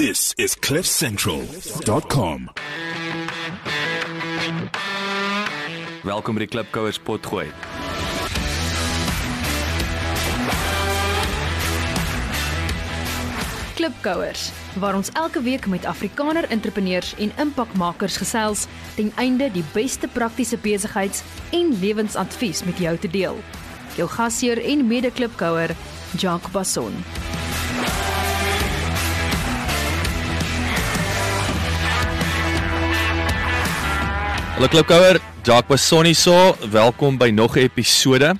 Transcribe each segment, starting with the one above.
This is CliffCentral.com. Welkom by die Klipkouers potgooi. Klipkouers, waar ons elke week met Afrikaner entrepreneurs en impakmakers gesels, ten einde die beste praktiese besigheids- en lewensadvies met jou te deel. Jou gasheer en mede-klipkouer, Jacques Basson. Hallo Klipkouer, Jacques Basson hier, welkom by nog 'n episode.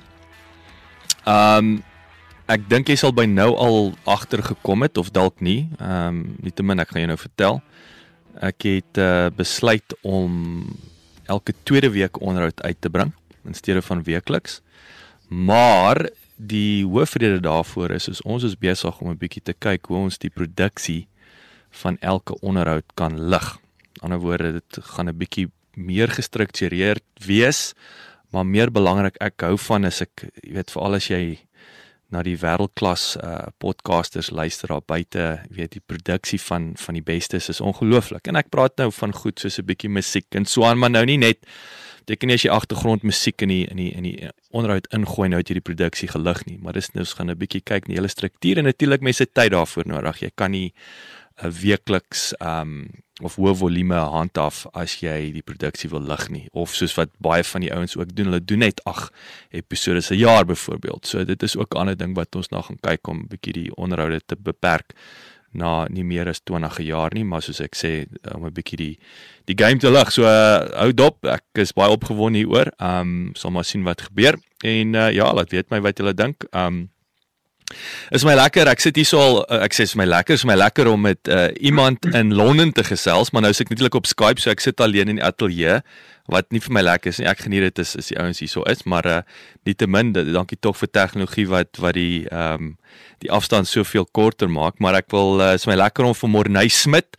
Ek dink jy sal by nou al agtergekom het, of dalk nie. Nietemin, ek gaan jou nou vertel. Ek het besluit om elke tweede week onderhoud uit te bring, in steede van weekliks. Maar die hoofrede daarvoor is ons is besig om 'n bietjie te kyk hoe ons die produksie van elke onderhoud kan lig. Aan die ander woorde, dit gaan 'n bietjie meer gestruktureerd wees, maar meer belangrik, ek hou van as ek, jy weet, veral as jy na die wêreldklas podcasters luister daar buite, weet die produksie van die bestes is ongelooflik. En ek praat nou van goed soos 'n bietjie musiek en so aan, maar nou nie net, beteken nie as jy agtergrondmusiek in die onderhoud ingooi, nou het jy die produksie gelig nie, maar dis nou ons gaan 'n bietjie kyk na die hele struktuur en natuurlik mense tyd daarvoor nodig. Jy kan nie 'n weekliks of hoë volume handhaaf as jy die produksie wil lig nie, of soos wat baie van die ouens ook doen, hulle doen net 8 episodes 'n jaar byvoorbeeld. So dit is ook 'n ander ding wat ons nou gaan kyk om 'n bietjie die onderhoude te beperk na nie meer as 20 'n jaar nie, maar soos ek sê, om 'n bietjie die game te lig. So hou dop, ek is baie opgewonde hieroor. Sal maar sien wat gebeur en ja, laat weet my wat julle dink. Is my lekker, ek sit hier so al, ek sê is my lekker om met iemand in Londen te gesels, maar nou is ek natuurlik op Skype, so ek sit alleen in die ateljee, wat nie vir my lekker is nie, ek geniet dit is die ouens hier so is, maar nietemin, dankie tog vir tegnologie wat die afstand soveel korter maak, maar ek wil, is my lekker om vir Morney Smit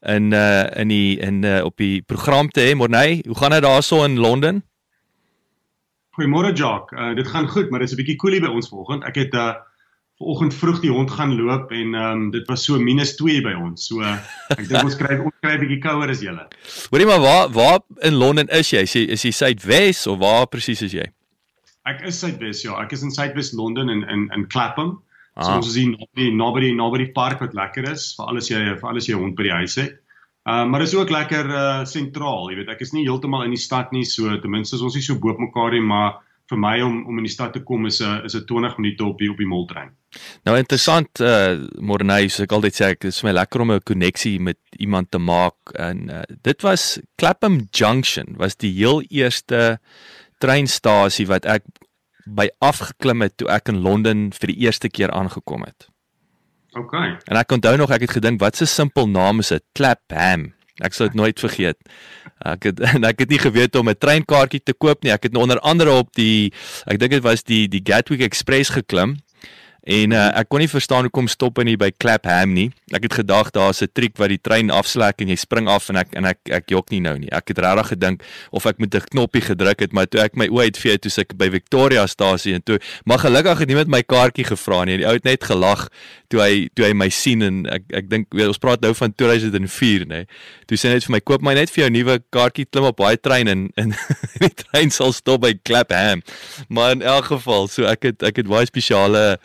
op die program te hê. Morney, hoe gaan dit daar so in Londen? Goeiemôre Jacques, dit gaan goed, maar dit is 'n bietjie koelie by ons vanoggend. Ek het vanoggend vroeg die hond gaan loop en dit was so -2 by ons. So ek dink ons kry 'n bietjie kouer as julle. Hoorie maar waar in Londen is jy? Is jy Suidwes of waar presies is jy? Ek is Suidwes, ja. Ek is in Suidwes Londen in Clapham. So ons is hier naby die park wat lekker is vir alles jy hond by die huis het. Maar dit is ook lekker sentraal, jy weet. Ek is nie heeltemal in die stad nie, so ten minste is ons nie so bo op mekaar nie, maar vir my om in die stad te kom is 'n 20 minute op die moltrein. Nou interessant, Morney, soos ek altyd sê, dit is my lekker om 'n koneksie met iemand te maak en dit was Clapham Junction, was die heel eerste treinstasie wat ek by afgeklim het toe ek in Londen vir die eerste keer aangekom het. Okay. En ek onthou nog, ek het gedink, wat 'n simpel naam is dit, Clapham. Ek sal dit nooit vergeet. Ek het nie geweet om 'n treinkaartjie te koop nie. Ek het onder andere op ek dink dit was die Gatwick Express geklim. En ek kon nie verstaan hoekom stop nie by Clapham nie. Ek het gedag daar's 'n triek wat die trein afslek en jy spring af en ek jok nie nou nie. Ek het regtig gedink of ek met 'n knoppie gedruk het, maar toe ek my oë uitvee toe ek by Victoria-stasie en toe, maar gelukkig het niemand my kaartjie gevra nie. Die ou het net gelag toe hy my sien en ek dink ons praat nou van 2004, nê. Toe sê hy net vir my, koop my net vir jou nuwe kaartjie, klim op baie trein en die trein sal stop by Clapham. Maar in elk geval, so ek het baie spesiale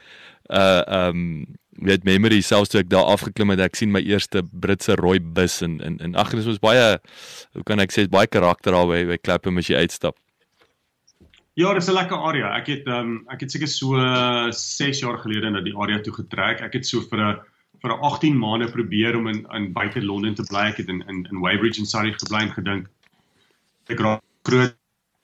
weet memory, selfs toe ek daar afgeklim het, ek sien my eerste Britse rooi bus en dit was baie, hoe kan ek sê, baie karakter daar by Clapham as jy uitstap. Ja, dit is 'n lekker area. Ek het seker so 6 jaar gelede na die area toe getrek. Ek het so vir 18 maande probeer om in buite Londen te bly. Ek het in Weybridge en Surrey gebly en gedink ek raak groot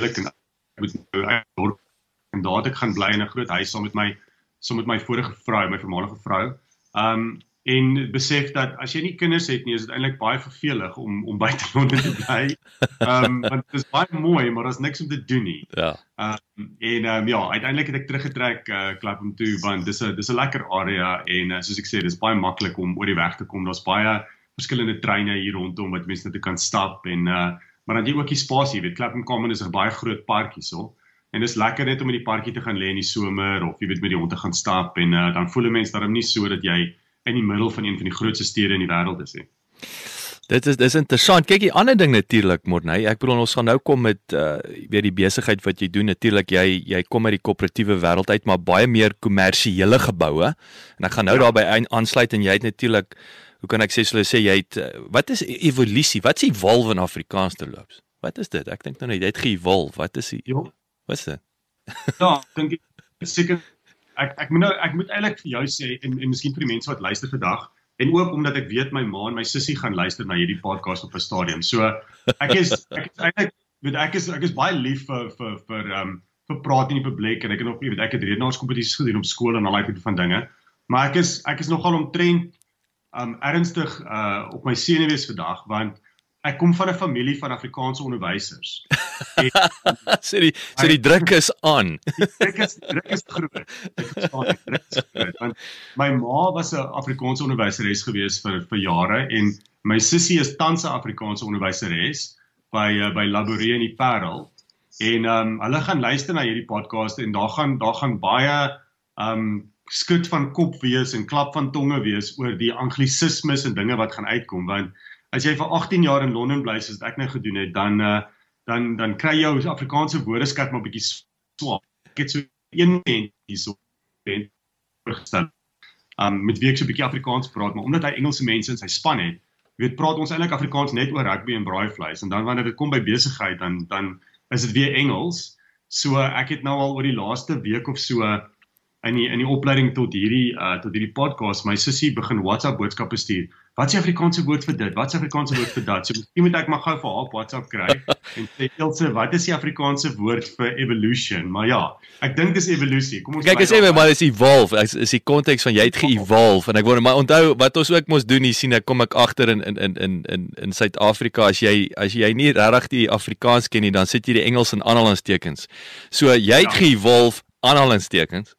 en daar het ek gaan bly in 'n groot huis saam met my vorige vrou, my voormalige vrou. En besef dat as jy nie kinders het nie, is dit eintlik baie vervelig om buite Londen te bly. Want dit is baie mooi, maar daar's niks om te doen nie. Ja. Ja, uiteindelik het ek teruggetrek Clapham toe, want dis 'n lekker area en soos ek sê, dis baie maklik om oor die weg te kom. Daar's baie verskillende treine hier rondom wat mense net kan stap maar dan jy ook die spasie, weet, Clapham Common is 'n baie groot park hierso. En dis lekker net om in die parkie te gaan lê in die somer of jy weet met die hond te gaan stap en dan voel 'n mens daarom nie so dat jy in die middel van een van die grootste stede in die wêreld is. Dit is interessant. Kyk, die ander ding natuurlik, Morney. Ek bedoel ons gaan nou kom met weer die besigheid wat jy doen. Natuurlik jy kom uit die koöperatiewe wêreld uit, maar baie meer kommersiële geboue. En ek gaan nou daarbey aansluit en jy het natuurlik, hoe kan ek sê jy het wat is evolusie? Wat is evolve in Afrikaans terloops? Wat is dit? Ek dink nou net jy het ge-evolve. Wat is wat is dit? Ja, dink ek seker ek moet eintlik vir jou sê en miskien vir die mense wat luister vandag. En ook omdat ek weet my ma en my sussie gaan luister na hierdie podcast op 'n stadium. So ek is baie lief vir praat in die publiek en ek het nog ek het redenaarskompetisies gedoen op skool en al daai tipe van dinge. Maar ek is nogal omtrent ernstig op my senuwees vandag want ek kom van 'n familie van Afrikaanse onderwysers. So die druk is aan. Die druk is groot. Want my ma was 'n Afrikaanse onderwyseres gewees vir jare en my sussie is tans 'n Afrikaanse onderwyseres by Laborie in die Parel. En hulle gaan luister na hierdie podcast en daar gaan baie skud van kop wees en klap van tonge wees oor die anglisismes en dinge wat gaan uitkom want as jy vir 18 jaar in Londen bly soos ek nou gedoen het, dan kry jy jou Afrikaanse woordeskat maar 'n bietjie swak. Ek het so een mens hierso gestel. Met wie ek so 'n bietjie Afrikaans praat, maar omdat hy Engelse mense in sy span het, praat ons eintlik Afrikaans net oor rugby en braaivleis en dan wanneer dit kom by besigheid dan is dit weer Engels. So ek het nou al oor die laaste week of so in die opleiding tot hierdie podcast, my sussie begin WhatsApp boodskappe stuur. Wat is die Afrikaanse woord vir dit? Wat is die Afrikaanse woord vir dat? So miskien moet ek maar gou vir haar op WhatsApp kry en sê Ilse, wat is die Afrikaanse woord vir evolution? Maar ja, ek dink dis evolusie. Kom ons kyk as jy maar is evolve, is die konteks van jy het ge-evolve en ek wou maar onthou wat ons ook mos doen hier sien ek kom ek agter in Suid-Afrika as jy nie regtig die Afrikaans ken nie, dan sit jy die Engels in aanhalingstekens. So jy het ge-evolve aanhalingstekens.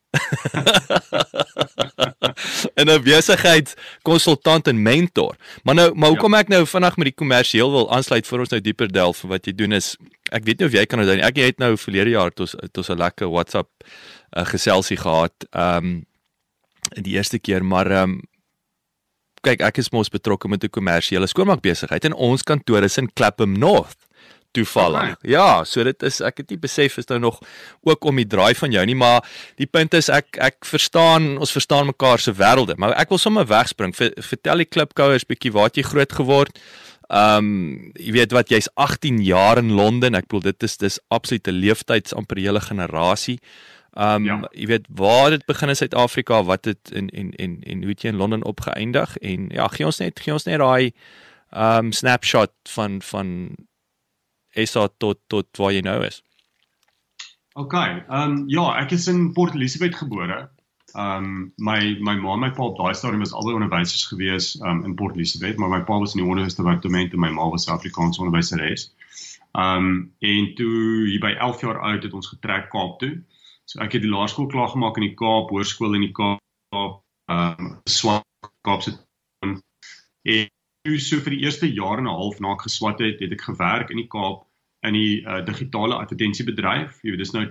En 'n besigheidskonsultant en mentor. Maar hoekom ek nou vinnig met die kommersieel wil aansluit voor ons nou dieper delf vir wat jy doen is, ek weet nie of jy kan onthou nie, ek het nou verlede jaar tot 'n lekker WhatsApp geselsie gehad, die eerste keer, maar kyk, ek is mos betrokke met 'n kommersiële skoonmaakbesigheid en ons kantoor is in Clapham North. Toevallig. Ja, so dit is, ek het nie besef is nou nog ook om die draai van jou nie, maar die punt is ek verstaan, ons verstaan mekaar se wêrelde, maar ek wil sommer wegspring, vertel die klipkouers bietjie waar jy groot geword, jy weet wat, jy's 18 jaar in Londen, ek bedoel dit is absolute leeftyds amper hele generasie, jy weet waar dit begin in Suid-Afrika, wat dit en hoe het jy in Londen opgeëindig, en ja, gee ons net daai snapshot van SA tot waar jy nou is. Okay, ja, ek is in Port Elizabeth gebore. My ma en my pa op daai stadium was albei onderwysers gewees in Port Elizabeth, maar my pa was in die onderwysdepartement en my ma was Afrikaanse onderwyseres. En toe hier by 11 jaar oud het ons getrek Kaap toe. So ek het die laerskool klaar gemaak in die Kaap, hoërskool in die Kaap, Swat Kaapse. En so vir die eerste jaar en 'n half na ek geswat het ek gewerk in die Kaap in die digitale advertensiebedryf. Jy weet, dis nou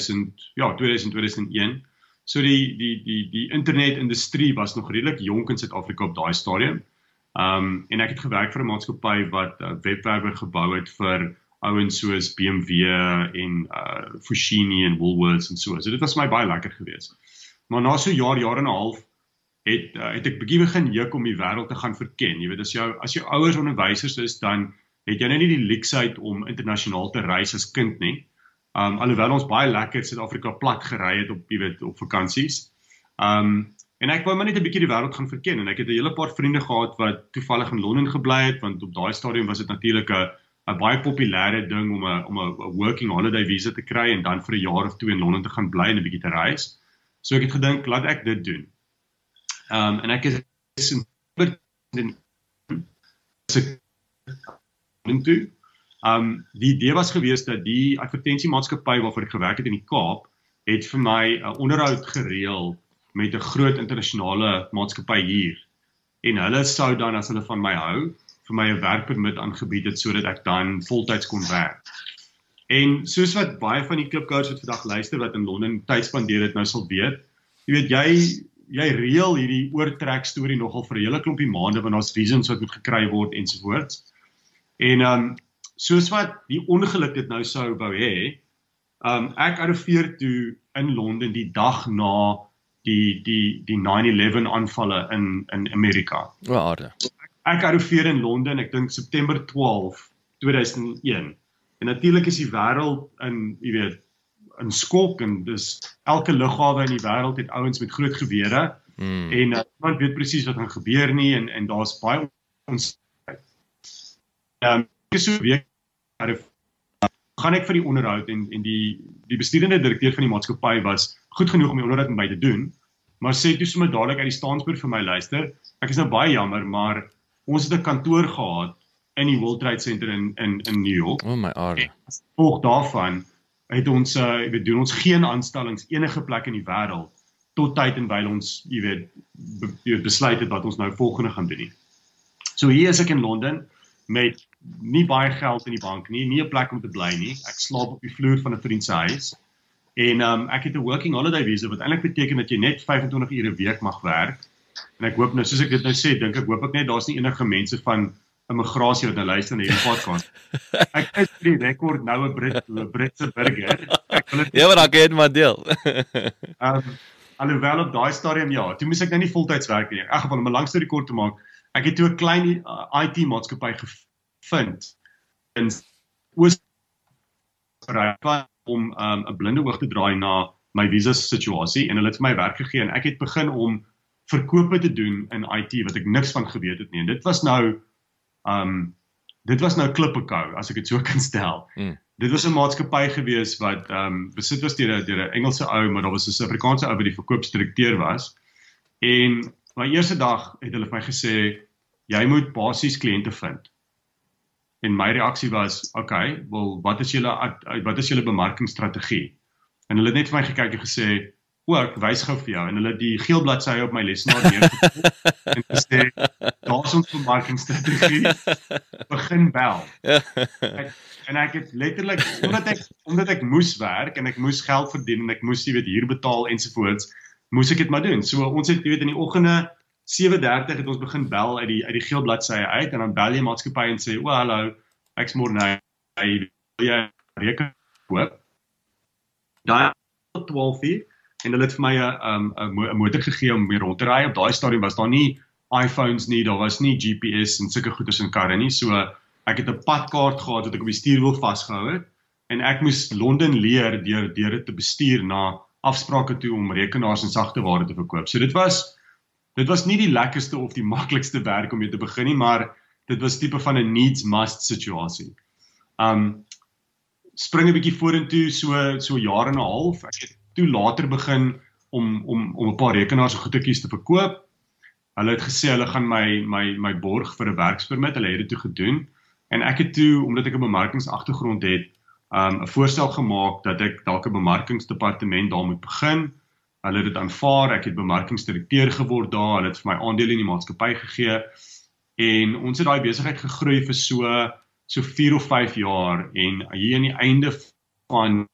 2001. So die internetindustrie was nog redelik jonk in Suid-Afrika op daai stadium. En ek het gewerk vir 'n maatskappy wat webwerwe gebou het vir ouens soos BMW en Foschini en Woolworths en so. So dit was my baie lekker geweest. Maar na so jaar en 'n half het ek bietjie begin juk om die wêreld te gaan verken. Jy weet, as jou ouers onderwysers is, dan het jy nou nie die luksheid om internasionaal te reis as kind nie. Alhoewel ons baie lekker Suid-Afrika plat gery het op vakansies. En ek wou maar net 'n bietjie die wêreld gaan verken en ek het 'n hele paar vriende gehad wat toevallig in Londen gebly het, want op daai stadium was dit natuurlik 'n baie populêre ding om 'n working holiday visa te kry en dan vir 'n jaar of 2 in Londen te gaan bly en 'n bietjie te reis. So ek het gedink, laat ek dit doen. En ek is die idee was geweest dat die advertentiemaatskappy waarvoor ek gewerk het in die Kaap, het vir my 'n onderhoud gereël met 'n groot internasionale maatskappy hier. En hulle sou dan, as hulle van my hou, vir my 'n werkpermit aangebied het sodat ek dan voltyds kon werk. En soos wat baie van die klipkouers wat vandag luister wat in Londen tyd spandeer het nou sal weet, jy weet jy reël hierdie oortrek storie nogal vir 'n hele klompie maande want daar's reasons wat moet gekry word ensovoorts. En soos wat die ongeluk dit nou sou wou hê, ek arriveer toe in Londen die dag na die 9/11 aanvalle in Amerika. Aarde. Ek arriveer in Londen, ek dink September 12, 2001. En natuurlik is die wêreld in skok en dis elke lughawe in die wêreld het ouens met groot gewere en niemand weet presies wat gaan gebeur nie en daar's baie onsekerheid. So 'n week gaan ek vir die onderhoud en die bestuurende direkteur van die maatskappy was goed genoeg om die onderhoud met my te doen, maar sê toe sommer dadelik uit die staanspoort vir my luister, ek is nou baie jammer, maar ons het 'n kantoor gehad in die World Trade Center in New York. Oh my aarde. As gevolg daarvan het ons doen ons geen aanstellings enige plek in die wêreld tot tyd en wyl ons besluit het wat ons nou volgende gaan doen nie. So hier is ek in Londen met nie baie geld in die bank nie 'n plek om te bly nie. Ek slaap op die vloer van 'n vriend se huis. En ek het 'n working holiday visa wat eintlik beteken dat jy net 25 ure 'n week mag werk. En ek hoop nou soos ek dit nou sê, hoop ek net daar's nie enige mense van immigrasie wat nou luister na hierdie podcast. Ek is vir die rekord nou 'n Britse burger. Ja, maar dan kan jy dit maar deel. Alhoewel op daai stadium ja, toe moes ek nou nie voltyds werk nie. In elk geval om 'n lang storie kort te maak, ek het toe 'n klein IT maatskappy gevind in Oostenryk om 'n blinde oog te draai na my visa situasie en hulle het vir my werk gegee en ek het begin om verkope te doen in IT wat ek niks van geweet het nie. En dit was nou klippekou as ek dit so kan stel. Dit was 'n maatskappy gewees wat besit was deur 'n Engelse ou, maar daar was 'n Suid-Afrikaanse ou wat die verkoopsdirekteur was. En my eerste dag het hulle vir my gesê jy moet basies kliënte vind. En my reaksie was, okay, wel wat is julle bemarkingsstrategie? En hulle het net vir my gekyk en gesê, ek wys gou vir jou en hulle het die geel bladsy op my lesenaar neergesit en gesê, daar's ons bemarkingsstrategie. Begin bel. En ek het letterlik omdat ek moes werk en ek moes geld verdien en ek moes huur betaal ensovoorts, moes ek dit maar doen. So ons het in die oggende 7:30 het ons begin bel uit die geel bladsy uit en dan bel jy maatskappy en sê, hallo, ek's Morne, wil jy rekening koop? Daai 12 uur en hulle het vir my 'n motor gegee om mee rond te ry. Op daai stadium was daar nie iPhones nie, daar was nie GPS en sulke goeders in karre nie. So ek het 'n padkaart gehad wat ek op die stuurwiel vasgehou het en ek moes Londen leer deur dit te bestuur na afsprake toe om rekenaars en sagte ware te verkoop. So dit was nie die lekkerste of die maklikste werk om mee te begin nie, maar dit was tipe van 'n needs must situasie. Spring 'n bietjie vorentoe so jaar en 'n half. Ek het toe later begin om 'n paar rekenaars en goedetjies te verkoop. Hulle het gesê hulle gaan my borg vir 'n werkspermit. Hulle het dit toe gedoen en ek het toe omdat ek 'n bemarkingsagtergrond het, 'n voorstel gemaak dat ek dalk 'n bemarkingsdepartement daar moet begin. Hulle het dit aanvaar, ek het bemarkingsdirekteur geword daar, hulle het vir my aandele in die maatskappy gegee en ons het daai besigheid gegroei vir so 4 of 5 jaar en hier aan die einde van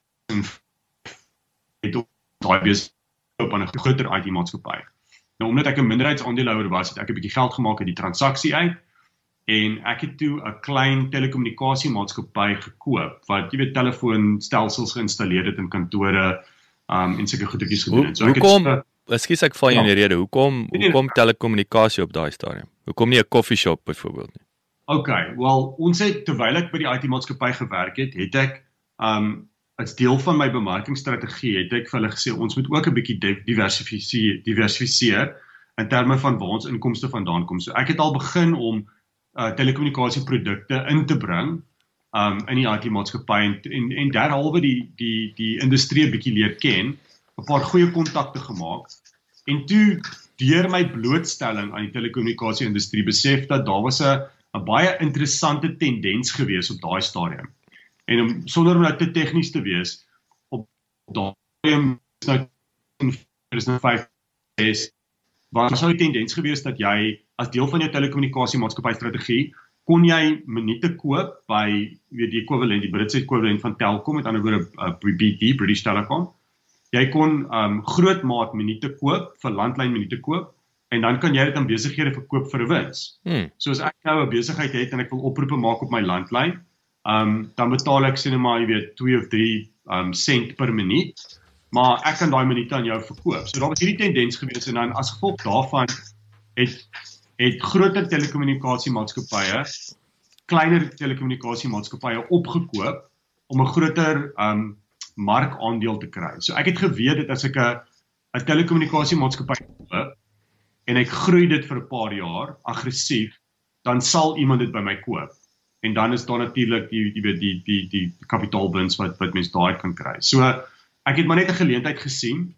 het ons daai besigheid op aan 'n groter IT maatskappy. Nou omdat ek 'n minderheidsaandeelhouer was, het ek 'n bietjie geld gemaak uit die transaksie uit en ek het toe 'n klein telekommunikasiemaatskappy gekoop wat telefoonstelsels geïnstalleer het in kantore en sulke goedetjies gedoen het. Ekskuus ek val jou in die rede. Hoekom telekommunikasie op daai stadium? Hoekom nie 'n koffieshop byvoorbeeld nie? Okay, wel ons het terwyl ek by die IT maatskappy gewerk het ek as deel van my bemarkingsstrategie het ek vir hulle gesê ons moet ook 'n bietjie diversifiseer in terme van waar ons inkomste vandaan kom. So ek het al begin om telekommunikasieprodukte in te bring in die IT maatskappy en derhalwe die industrie 'n bietjie leer ken, 'n paar goeie kontakte gemaak en toe deur my blootstelling aan die telekommunikasie-industrie besef dat daar was 'n baie interessante tendens gewees op daai stadium. En sonder om nou te tegnies te wees, op daai stadium is nou 5 was nou die tendens gewees dat jy as deel van jou telekommunikasiemaatskappy strategie kon jy minute koop by die Britse ekwivalent van Telkom, met ander woorde BT, British Telecom. jy kon grootmaat minute koop, vir landlyn minute koop, en dan kan jy dit aan besighede verkoop vir 'n wins. So as ek nou 'n besigheid het en ek wil oproepe maak op my landlyn, dan betaal ek sê net maar, jy weet, 2 of 3 sent per minuut, maar ek kan daai minute aan jou verkoop. So daar was hierdie tendens gewees, en dan as gevolg daarvan het groter telekommunikasiemaatskappye kleiner telekommunikasiemaatskappye opgekoop om 'n groter markaandeel te kry. So ek het geweet dat as ek 'n telekommunikasiemaatskappy koop en ek groei dit vir 'n paar jaar aggressief, dan sal iemand dit by my koop. En dan is daar natuurlik die kapitaalwins wat mens daai kan kry. So ek het maar net 'n geleentheid gesien.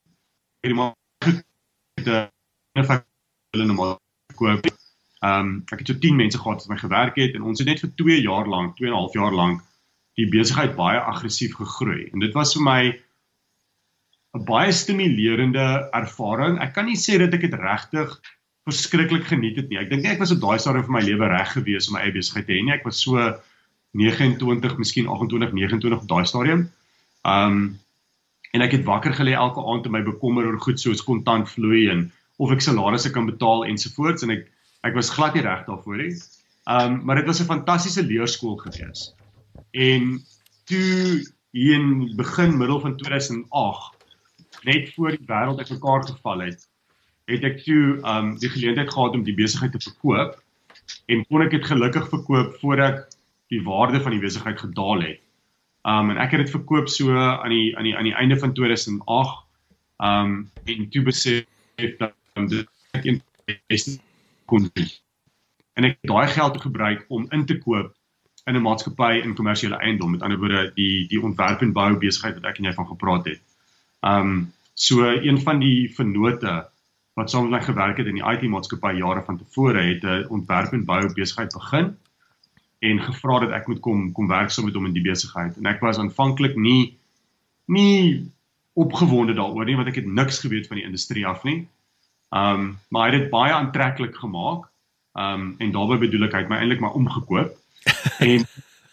Ek het so 10 mense gehad wat my gewerk het, en ons het net vir 2,5 jaar lank die besigheid baie aggressief gegroei. En dit was vir my 'n baie stimulerende ervaring. Ek kan nie sê dat ek dit regtig verskriklik geniet het nie. Ek dink nie ek was op daai stadium vir my lewe reg gewees om my eie besigheid te hê nie. Ek was so 29, miskien 28, 29 op daai stadium. En ek het wakker gelê elke aand en my bekommer oor goed soos kontant vloei en of ek salarisse kan betaal ensovoorts, en ek was glad nie reg daarvoor nie. Maar dit was 'n fantastiese leerskool gewees. En toe hier in middel van 2008, net voor die wêreld uitmekaar geval het ek toe die geleentheid gehad om die besigheid te verkoop, en kon ek dit gelukkig verkoop voordat die waarde van die besigheid gedaal het. En ek het dit verkoop so aan die einde van 2008, en toe besef dat dit een beste kon doen. En ek het daai geld gebruik om in te koop in 'n maatskappy in kommersiële eiendom, met ander woorde die ontwerp en bou besigheid wat ek en jy van gepraat het. So een van die vennote wat saam met my gewerk het in die IT-maatskappy jare van tevore, het 'n ontwerp en bou besigheid begin en gevra dat ek moet kom werk saam met hom in die besigheid. En ek was aanvanklik nie opgewonde daaroor nie, want ek het niks geweet van die industrie af nie. Maar hy het dit baie aantreklik gemaak, en daarbey bedoel ek, hy het my eintlik maar omgekoop. En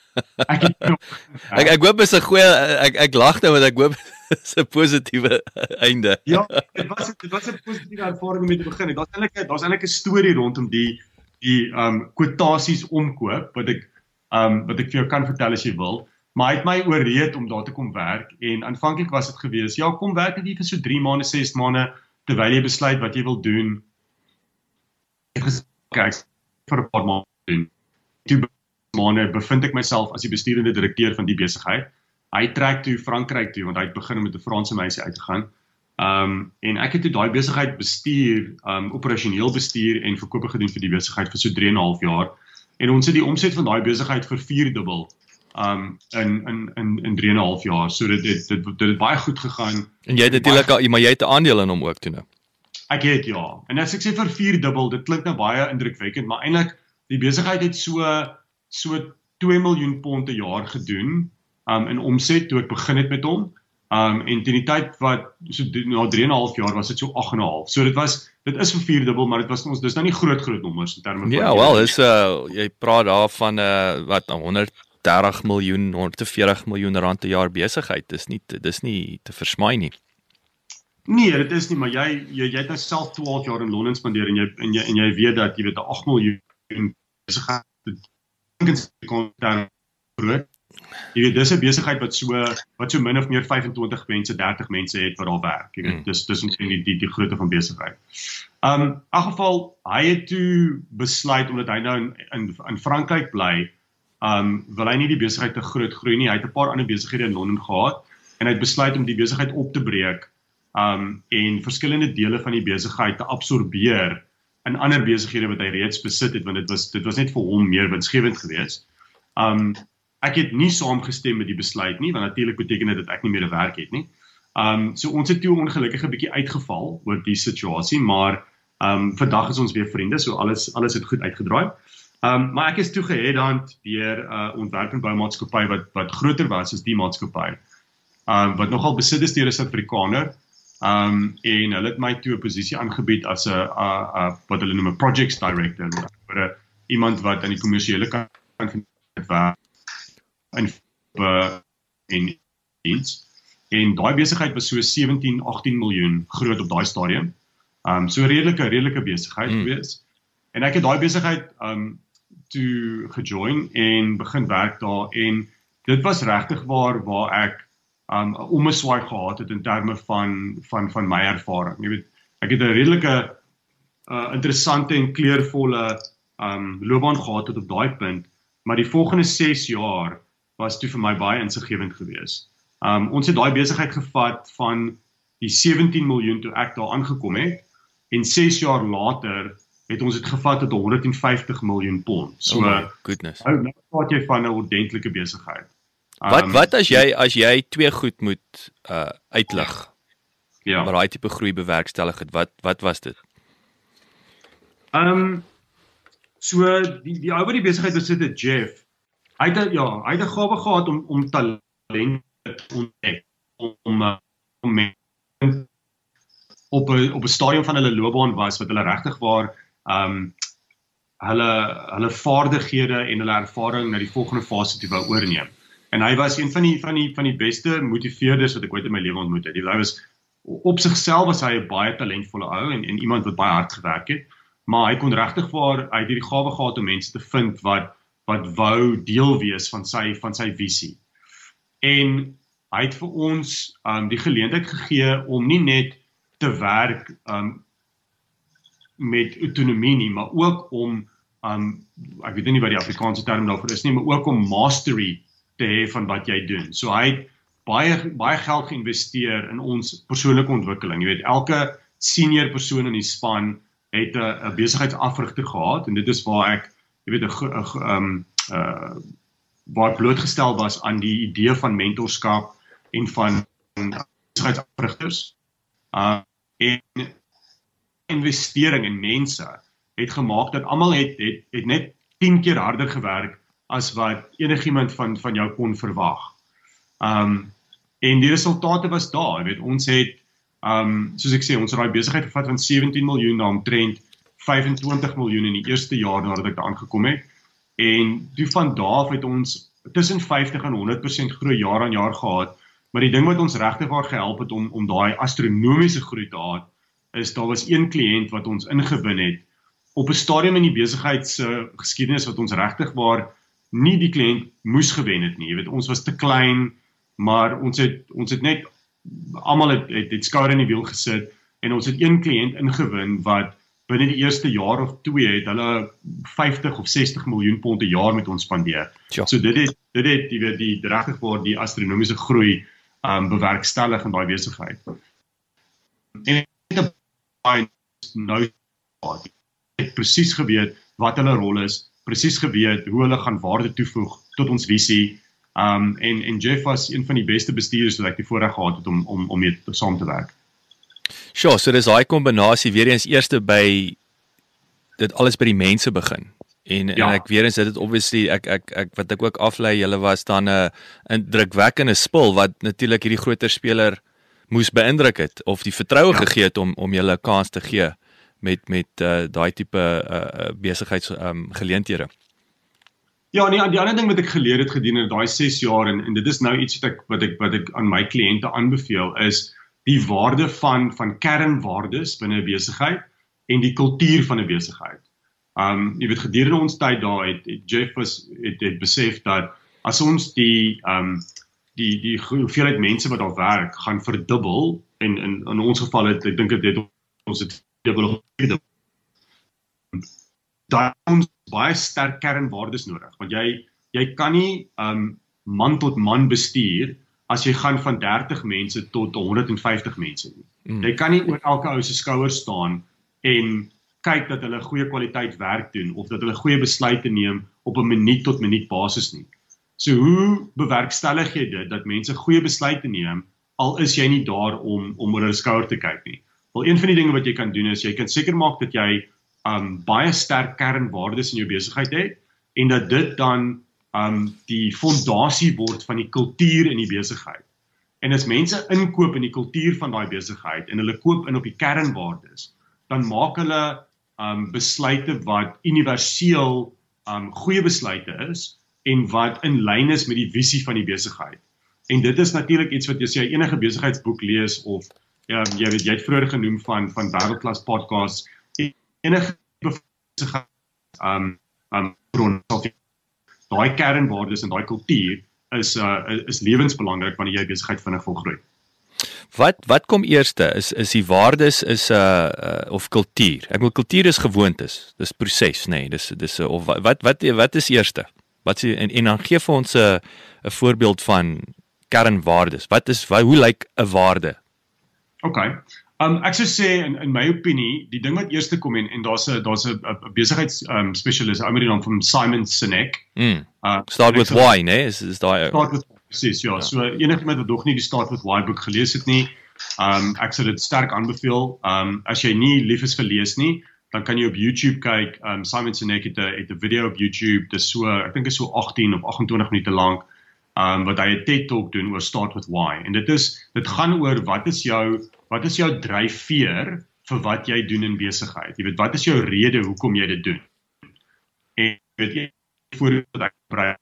ek hoop is 'n goeie, ek lag nou want ek hoop is 'n positiewe einde. Ja, dit was 'n positiewe ervaring om mee te begin. Daar's eintlik 'n storie rondom die kwotasies omkoop wat ek vir jou kan vertel as jy wil, maar hy het my ooreed om daar te kom werk, en aanvanklik was dit gewees, ja, kom werk net hier vir so 3 maande, 6 maande, terwyl jy besluit wat jy wil doen. Ek het gesê vir 'n paar maande doen. 2 maande bevind ek myself as die besturende direkteur van die besigheid. Hy trek toe Frankryk toe, want hy het begin met 'n Franse meisie uit te gaan. En ek het toe daai besigheid bestuur, operasioneel bestuur en verkope gedoen vir die besigheid vir so 3,5 jaar. En ons het die omset van daai besigheid vervierdubbel in 3,5 jaar. So dit het baie goed gegaan. En jy het natuurlik, maar jy het 'n aandeel in hom ook toe nou. Ek het, ja. En as ek sê vervierdubbel, dit klink nou baie indrukwekkend, maar eintlik die besigheid het so 2 miljoen pond per jaar gedoen in omset toe ek begin het met hom. En teen die tyd wat so na 3,5 jaar was dit so 8,5. So dit is vervierdubbel, maar dit was dis nou nie groot nommers in terme van. Ja, wel, jy praat daar van 130 miljoen, 140 miljoen rand per jaar besigheid. Dis nie te versmaai nie. Nee, dit is nie, maar jy het nou self 12 jaar in Londen spandeer en jy weet dat jy weet 'n 8 miljoen besigheid groot. Jy weet, dis 'n besigheid wat so min of meer 25 mense, 30 mense het wat daar werk. Jy weet, dis omtrent die grootte van besigheid. In elk geval, hy het toe besluit, omdat hy nou in Frankryk bly, wil hy nie die besigheid te groot groei nie. Hy het 'n paar ander besighede in Londen gehad, en hy het besluit om die besigheid op te breek, en verskillende dele van die besigheid te absorbeer in ander besighede wat hy reeds besit het, want dit was net vir hom meer winsgewend geweest. Ek het nie saamgestem met die besluit nie, want natuurlik beteken dit dat ek nie meer 'n werk het nie. So ons het toe ongelukkig 'n bietjie uitgeval oor die situasie, maar vandag is ons weer vriende, so alles het goed uitgedraai. Maar ek is toe geheadhunt deur ontwerp en boumaatskappy wat groter was as die maatskappy, wat nogal besit is deur 'n Suid-Afrikaner, en hulle het my toe 'n posisie aangebied as 'n wat hulle noem 'n projects director, vir iemand wat aan die kommersiële kant van dit werk en diens. En daai besigheid was so 17-18 miljoen groot op daai stadium. So 'n redelike besigheid gewees. En ek het daai besigheid toe gejoin en begin werk daar en dit was regtig waar ek 'n ommeswaai gehad het in terme van my ervaring. Jy weet, ek het 'n redelike interessante en kleurvolle loopbaan gehad tot op daai punt, maar die volgende 6 jaar was toe vir my baie insiggewend geweest. Ons het daai besigheid gevat van die 17 miljoen toe ek daar aangekom het en 6 jaar later het ons dit gevat tot 150 miljoen pond. So, goodness. Nou praat jy van 'n ordentlike besigheid. Wat as jy twee goed moet uitlig? Ja. Maar daai tipe groei bewerkstellig het. Wat was dit? So die ou wat die besigheid besit het, Jeff, hy het 'n gawe gehad om talent te ontdek, om op 'n stadium van hulle loopbaan was wat hulle regtig waar hulle vaardighede en hulle ervaring na die volgende fase toe wou oorneem. En hy was een van die beste motiveerders wat ek ooit in my lewe ontmoet het. Hy was op sigself was hy 'n baie talentvolle ou en iemand wat baie hard gewerk het, maar hy kon regtig waar hy het hierdie gawe gehad om mense te vind wat wou deel wees van sy visie. En hy het vir ons die geleentheid gegee om nie net te werk met autonomie nie, maar ook om ek weet nie wat die Afrikaanse term daarvoor is nie, maar ook om mastery te hê van wat jy doen. So hy het baie geld geïnvesteer in ons persoonlike ontwikkeling. Jy weet, elke senior persoon in die span het 'n besigheidsafrigter gehad en dit is waar ek, jy weet, waar ek blootgestel was aan die idee van mentorskap en van besigheidsafrigters. En investering in mense het gemaak dat almal het net 10 keer harder gewerk as wat enigiemand van jou kon verwag. En die resultate was daar. Jy weet, ons het soos ek sê, ons het daai besigheid gevat van 17 miljoen na omtrent 25 miljoen in die eerste jaar nadat ek daar aangekom het. En toe van daar af het ons tussen 50 en 100% groei jaar aan jaar gehad. Maar die ding wat ons regtig waar gehelp het om daai astronomiese groei te hê, is daar was een kliënt wat ons ingewin het op 'n stadium in die besigheidsgeskiedenis wat ons regtig waar nie die kliënt moes gewen het nie. Jy weet, ons was te klein, maar ons het net almal het skouer in die wiel gesit en ons het een kliënt ingewin wat binne die eerste jaar of 2 het hulle 50 of 60 miljoen pond per jaar met ons spandeer. Sure. So dit het jy weet die regtig waar die astronomiese groei bewerkstellig in daai besigheid. En nou het presies geweet wat hulle rol is, presies geweet hoe hulle gaan waarde toevoeg tot ons visie. En Jeff was een van die beste bestuurders wat ek die voorreg gehad het om mee saam te werk. Sure, so dis daai kombinasie weer eens eerste by dit alles by die mense begin. En ek weer eens dit obviously wat ek ook aflei, julle was dan 'n indrukwekkende spul wat natuurlik hierdie groter speler moes beïndruk het of die vertroue gegee het om julle 'n kans te gee met daai tipe besigheidsgeleenthede. Ja, nee, die ander ding wat ek geleer het gedurende daai 6 jaar en dit is nou iets wat ek aan my kliënte aanbeveel is die waarde van kernwaardes binne 'n besigheid en die kultuur van 'n besigheid. Jy weet, gedurende ons tyd daar het Jeff het besef dat as ons die hoeveelheid mense wat daar werk gaan verdubbel en in ons geval ek dink dit ons het dubbel daar ons baie sterk kernwaardes nodig want jy kan nie man tot man bestuur as jy gaan van 30 mense tot 150 mense nie. Jy kan nie oor elke ou se skouers staan en kyk dat hulle goeie kwaliteit werk doen of dat hulle goeie besluite neem op 'n minuut tot minuut basis nie. So hoe bewerkstellig jy dit dat mense goeie besluite neem al is jy nie daar om oor hulle skouer te kyk nie. Wel, een van die dinge wat jy kan doen is jy kan seker maak dat jy baie sterk kernwaardes in jou besigheid het en dat dit dan die fondasie word van die kultuur in die besigheid. En as mense inkoop in die kultuur van daai besigheid en hulle koop in op die kernwaardes, dan maak hulle besluite wat universeel goeie besluite is en wat in lyn is met die visie van die besigheid. En dit is natuurlik iets wat as jy enige besigheidsboek lees of jy het vroeër genoem van wêreldklas podcasts, enige besigheid bron daai kernwaardes en daai kultuur is lewensbelangrik wanneer jy besigheid vinnig wil groei. Wat kom eerste? Is die waardes of kultuur? Ek bedoel kultuur is gewoontes, dis proses, nee, dis of wat is eerste? En dan gee vir ons 'n voorbeeld van kernwaardes. Hoe lyk 'n waarde? Okay. Ek sou sê in my opinie, die ding wat eerste kom en daar's 'n besigheids spesialist, ou met die naam van Simon Sinek. Start with why, né? Is daai Start with presies, ja. So enigiemand wat nog nie die Start with Why boek gelees het nie, ek sou dit sterk aanbeveel. As jy nie lief is vir lees nie, dan kan jy op YouTube kyk. Simon Sinek het 'n video op YouTube, dis so, ek dink is so 18 of 28 minute lank, wat hy 'n TED Talk doen oor Start with Why. En dit gaan oor wat is jou dryfveer vir wat jy doen in besigheid. Jy weet, wat is jou rede hoekom jy dit doen? En weet jy, voorbeeld wat ek gebruik,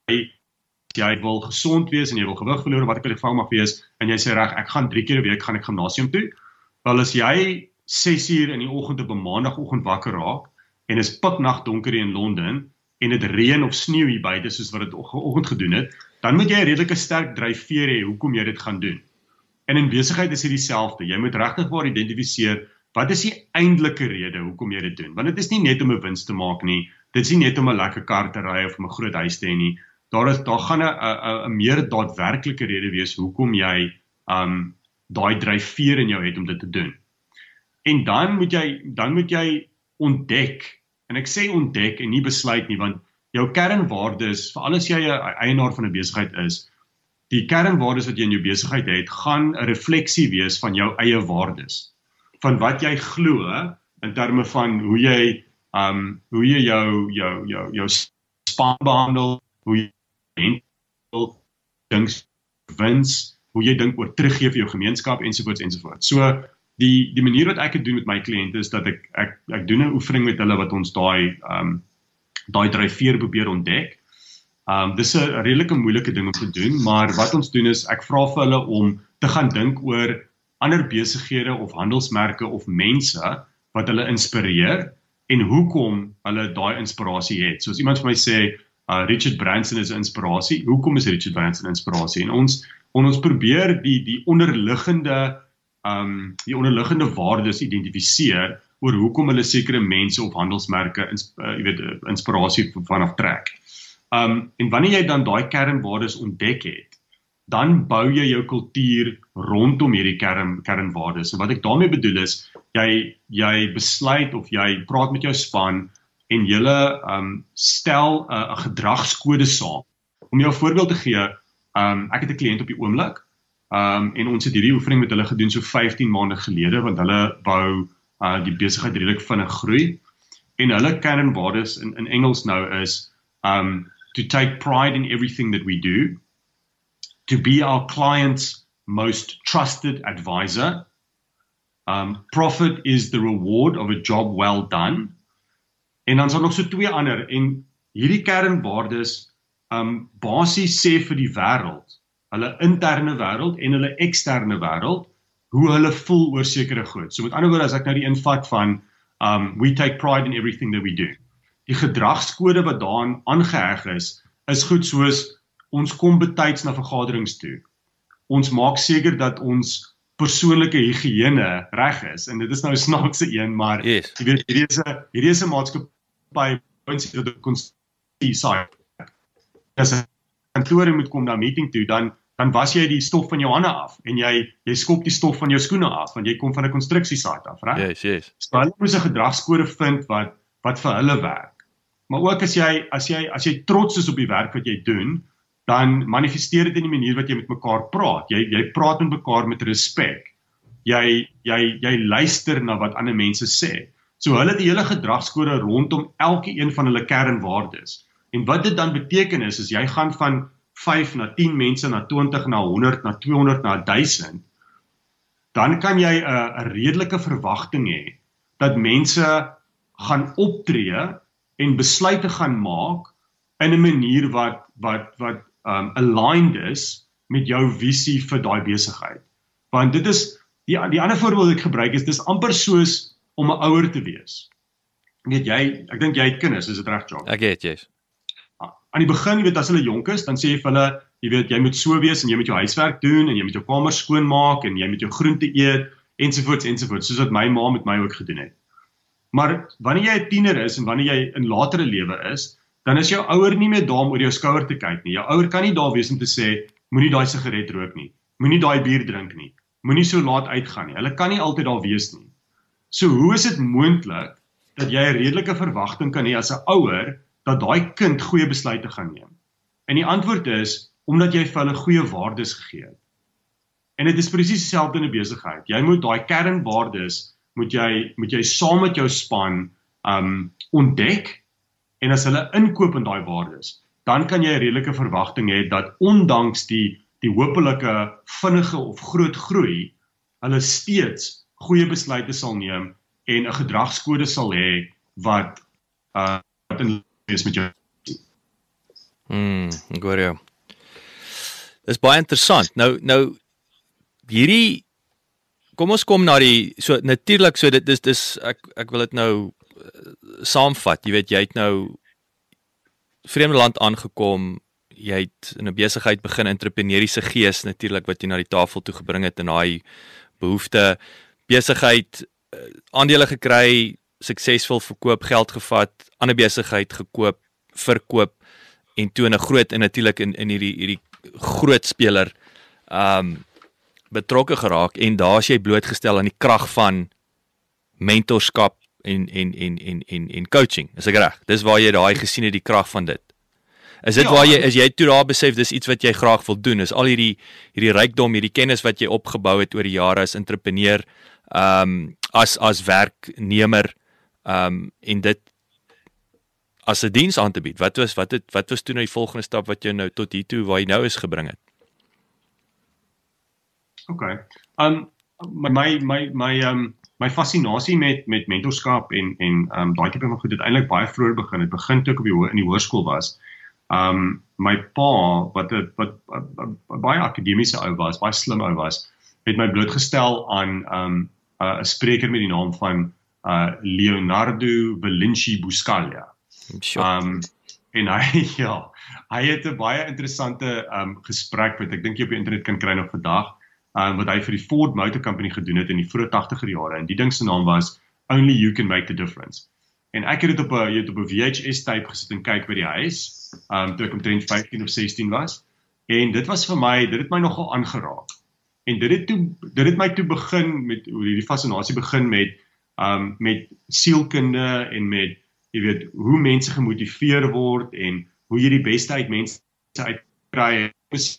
jy wil gesond wees en jy wil gewig verloor, wat ek in die geval mag wees, en jy sê reg, ek gaan 3 keer 'n week gaan ek gimnasium toe. Wel as jy 6 uur in die oggend op 'n maandagooggend wakker raak en is piknag donker in Londen en dit reën of sneeu hier buite soos wat dit oggend gedoen het, dan moet jy 'n redelike sterk dryfveer hê hoekom jy dit gaan doen. En in besigheid is dit dieselfde. Jy moet regtig waar identifiseer wat is die eintlike rede hoekom jy dit doen. Want dit is nie net om 'n wins te maak nie. Dit is nie net om 'n lekker kar te ry of om 'n groot huis te hê nie. Daar gaan 'n meer daadwerklike rede wees hoekom jy daai dryfveer in jou het om dit te doen. En dan moet jy ontdek. En ek sê ontdek en nie besluit nie, want jou kernwaardes, veral as jy 'n eienaar van 'n besigheid is, die kernwaardes wat jy in jou besigheid het, gaan 'n refleksie wees van jou eie waardes. Van wat jy glo in terme van hoe jy jou span behandel, hoe jy dink wins, hoe jy dink oor teruggee vir jou gemeenskap ensovoorts. So die manier wat ek dit doen met my kliënte is dat ek doen 'n oefening met hulle wat ons daai dryfveer probeer ontdek. Dis 'n redelike moeilike ding om te doen, maar wat ons doen is ek vra vir hulle om te gaan dink oor ander besighede of handelsmerke of mense wat hulle inspireer en hoekom hulle daai inspirasie het. So as iemand vir my sê Richard Branson is 'n inspirasie, hoekom is Richard Branson 'n inspirasie? En ons probeer die onderliggende waardes identifiseer oor hoekom hulle sekere mense of handelsmerke inspirasie vanaf trek. En wanneer jy dan daai kernwaardes ontdek het, dan bou jy jou kultuur rondom hierdie kernwaardes. En wat ek daarmee bedoel is, jy besluit of jy praat met jou span en julle stel 'n gedragskode saam. Om jou 'n voorbeeld te gee, ek het 'n kliënt op die oomblik, en ons het hierdie oefening met hulle gedoen so 15 maande gelede, want hulle wou die besigheid redelik vinnig groei. En hulle kernwaardes in Engels nou is to take pride in everything that we do, to be our client's most trusted advisor, profit is the reward of a job well done, en dan is daar nog so 2 ander, en hierdie kernwaardes basies sê vir die wêreld, hulle interne wêreld en hulle eksterne wêreld, hoe hulle voel oor sekere goed. So met ander woorde, as ek nou die invat van we take pride in everything that we do. Die gedragskode wat daaraan aangeheg is goed soos ons kom betyds na vergaderings toe. Ons maak seker dat ons persoonlike higiëne reg is. En dit is nou 'n snaakse een, maar yes. Jy weet, hierdie is 'n maatskappy wat die konstitusie sê. As 'n kantoor moet kom na 'n meeting toe, dan was jy die stof van jou hande af en jy skop die stof van jou skoene af want jy kom van 'n konstruksiesite af, reg? Yes. So hulle moet 'n gedragskode vind wat vir hulle werk. Maar ook as jy trots is op die werk wat jy doen, dan manifesteer dit in die manier wat jy met mekaar praat. Jy praat met mekaar met respek. Jy luister na wat ander mense sê. So hulle het die hele gedragskode rondom elke een van hulle kernwaardes. En wat dit dan beteken is jy gaan van 5 na 10 mense na 20 na 100 na 200 na 1000, dan kan jy 'n redelike verwagting hê dat mense gaan optree en besluite gaan maak in 'n manier wat aligned is met jou visie vir daai besigheid. Want dit is, die ander voorbeeld wat ek gebruik is, dis amper soos om 'n ouer te wees. Weet jy, ek dink jy het kinders, is dit reg, Jock? Ek het, yes. Aan die begin, jy weet, as hulle jonk is, dan sê jy vir hulle, jy weet, jy moet so wees, en jy moet jou huiswerk doen, en jy moet jou kamer skoonmaak, en jy moet jou groente eet, ensovoorts, soos wat my ma met my ook gedoen het. Maar wanneer jy 'n tiener is, en wanneer jy in latere lewe is, dan is jou ouer nie meer daar om oor jou skouer te kyk nie. Jou ouer kan nie daar wees om te sê, moenie daai sigaret rook nie, moenie daai bier drink nie, moenie so laat uitgaan nie. Hulle kan nie altyd daar wees nie. So hoe is dit moontlik dat jy 'n redelike verwagting kan hê as 'n ouer dat daai kind goeie besluite gaan neem? En die antwoord is omdat jy vir hulle goeie waardes gegee het. En dit is presies dieselfde in 'n besigheid. Jy moet daai kernwaardes moet jy saam met jou span ontdek, en as hulle inkoop in daai waardes, dan kan jy 'n redelike verwagting hê dat ondanks die hopelike vinnige of groot groei, hulle steeds goeie besluite sal neem en 'n gedragskode sal hê wat in lyn is met jou. Ek hoor jou. Dis baie interessant. Nou hierdie, kom ons kom na die, so natuurlik, so dit is ek wil dit nou saamvat. Jy weet, jy het nou vreemde land aangekom, jy het in 'n besigheid begin, entrepreneuriese gees natuurlik wat jy na die tafel toe gebring het, en daai behoefte, besigheid, aandele gekry, suksesvol verkoop, geld gevat, ander besigheid gekoop, verkoop, en toe in 'n groot, en natuurlik in hierdie groot speler betrokke geraak, en daar is jy blootgestel aan die krag van mentorskap en coaching, is ek reg? Dis waar jy daai gesien het, die krag van dit. Is dit waar jy toe daar besef, dis iets wat jy graag wil doen, is al hierdie rykdom, hierdie kennis wat jy opgebou het oor die jare as entrepreneur, as werknemer, en dit as 'n diens aan te bied. Wat was toe nou die volgende stap wat jou nou tot hier toe waar jy nou is gebring het? Okay. My fascinasie met mentorskap en daai tipe van goed het eintlik baie vroeër begin. Dit begin toe ek in die hoërskool was. My pa, wat baie akademiese ou was, baie slim ou was, het my blootgestel aan 'n spreker met die naam van Leonardo Vinci Buscaglia. En hy het 'n baie interessante gesprek wat ek dink jy op die internet kan kry nog vandag, wat hy vir die Ford Motor Company gedoen het in die vroeë 80er jare, en die ding se naam was Only You Can Make the Difference. En ek het dit op 'n VHS tape gesit en kyk by die huis, toe ek omtrent 15 of 16 was, en dit was vir my, dit het my nogal aangeraak. En dit het my toe begin met, die fascinasie begin met sielkunde en met, jy weet, hoe mense gemotiveer word en hoe jy die beste uit mense uitkry.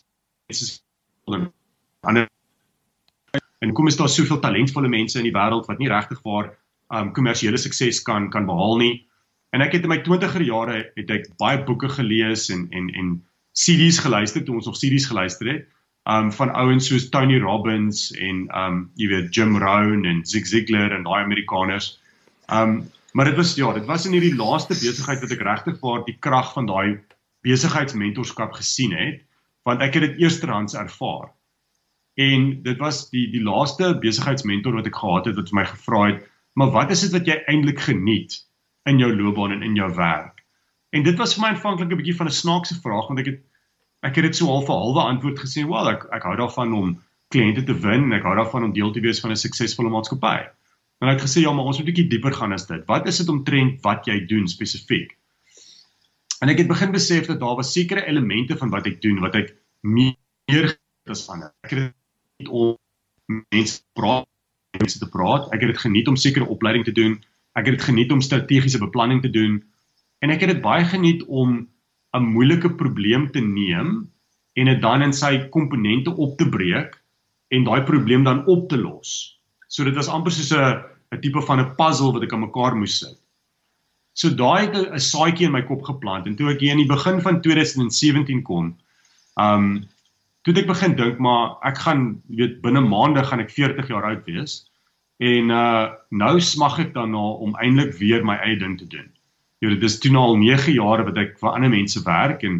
En kom is daar soveel talentvolle mense in die wêreld wat nie regtig waar kommersiële sukses kan behaal nie. En ek het in my 20er jare het ek baie boeke gelees en CD's geluister, toe ons nog CD's geluister het, van ouens soos Tony Robbins en jy weet, Jim Rohn en Zig Ziglar en daai Amerikaners. Maar dit was in hierdie laaste besigheid wat ek regtig waar die krag van daai besigheidsmentorskap gesien het, want ek het dit eerstehands ervaar. En dit was die laaste besigheidsmentor wat ek gehad het, wat vir my gevra het, maar wat is dit wat jy eintlik geniet in jou loopbaan en in jou werk? En dit was vir my aanvanklik 'n bietjie van 'n snaakse vraag, want ek het dit so halve antwoord gesê, wel, ek hou daarvan om kliënte te win, en ek hou daarvan om deel te wees van 'n suksesvolle maatskappy. En ek het gesê, ja, maar ons moet 'n bietjie dieper gaan as dit. Wat is dit omtrent wat jy doen spesifiek? En ek het begin besef dat daar was sekere elemente van wat ek doen, wat ek meer as ander. Ek het dit geniet om mense te praat, ek het dit geniet om sekere opleiding te doen, ek het dit geniet om strategiese beplanning te doen, en ek het dit baie geniet om 'n moeilike probleem te neem, en dit dan in sy komponente op te breek, en daai probleem dan op te los. So dit was amper soos 'n tipe van 'n puzzle wat ek aan mekaar moes sit. So daai het 'n saadjie in my kop geplant, en toe ek hier in die begin van 2017 kom, toe het ek begin dink, maar ek gaan, weet, binne maande gaan ek 40 jaar oud wees, en nou smag ek daarna om eintlik weer my eie ding te doen. Jy weet, dit is toe al 9 jaar wat ek vir ander mense werk, en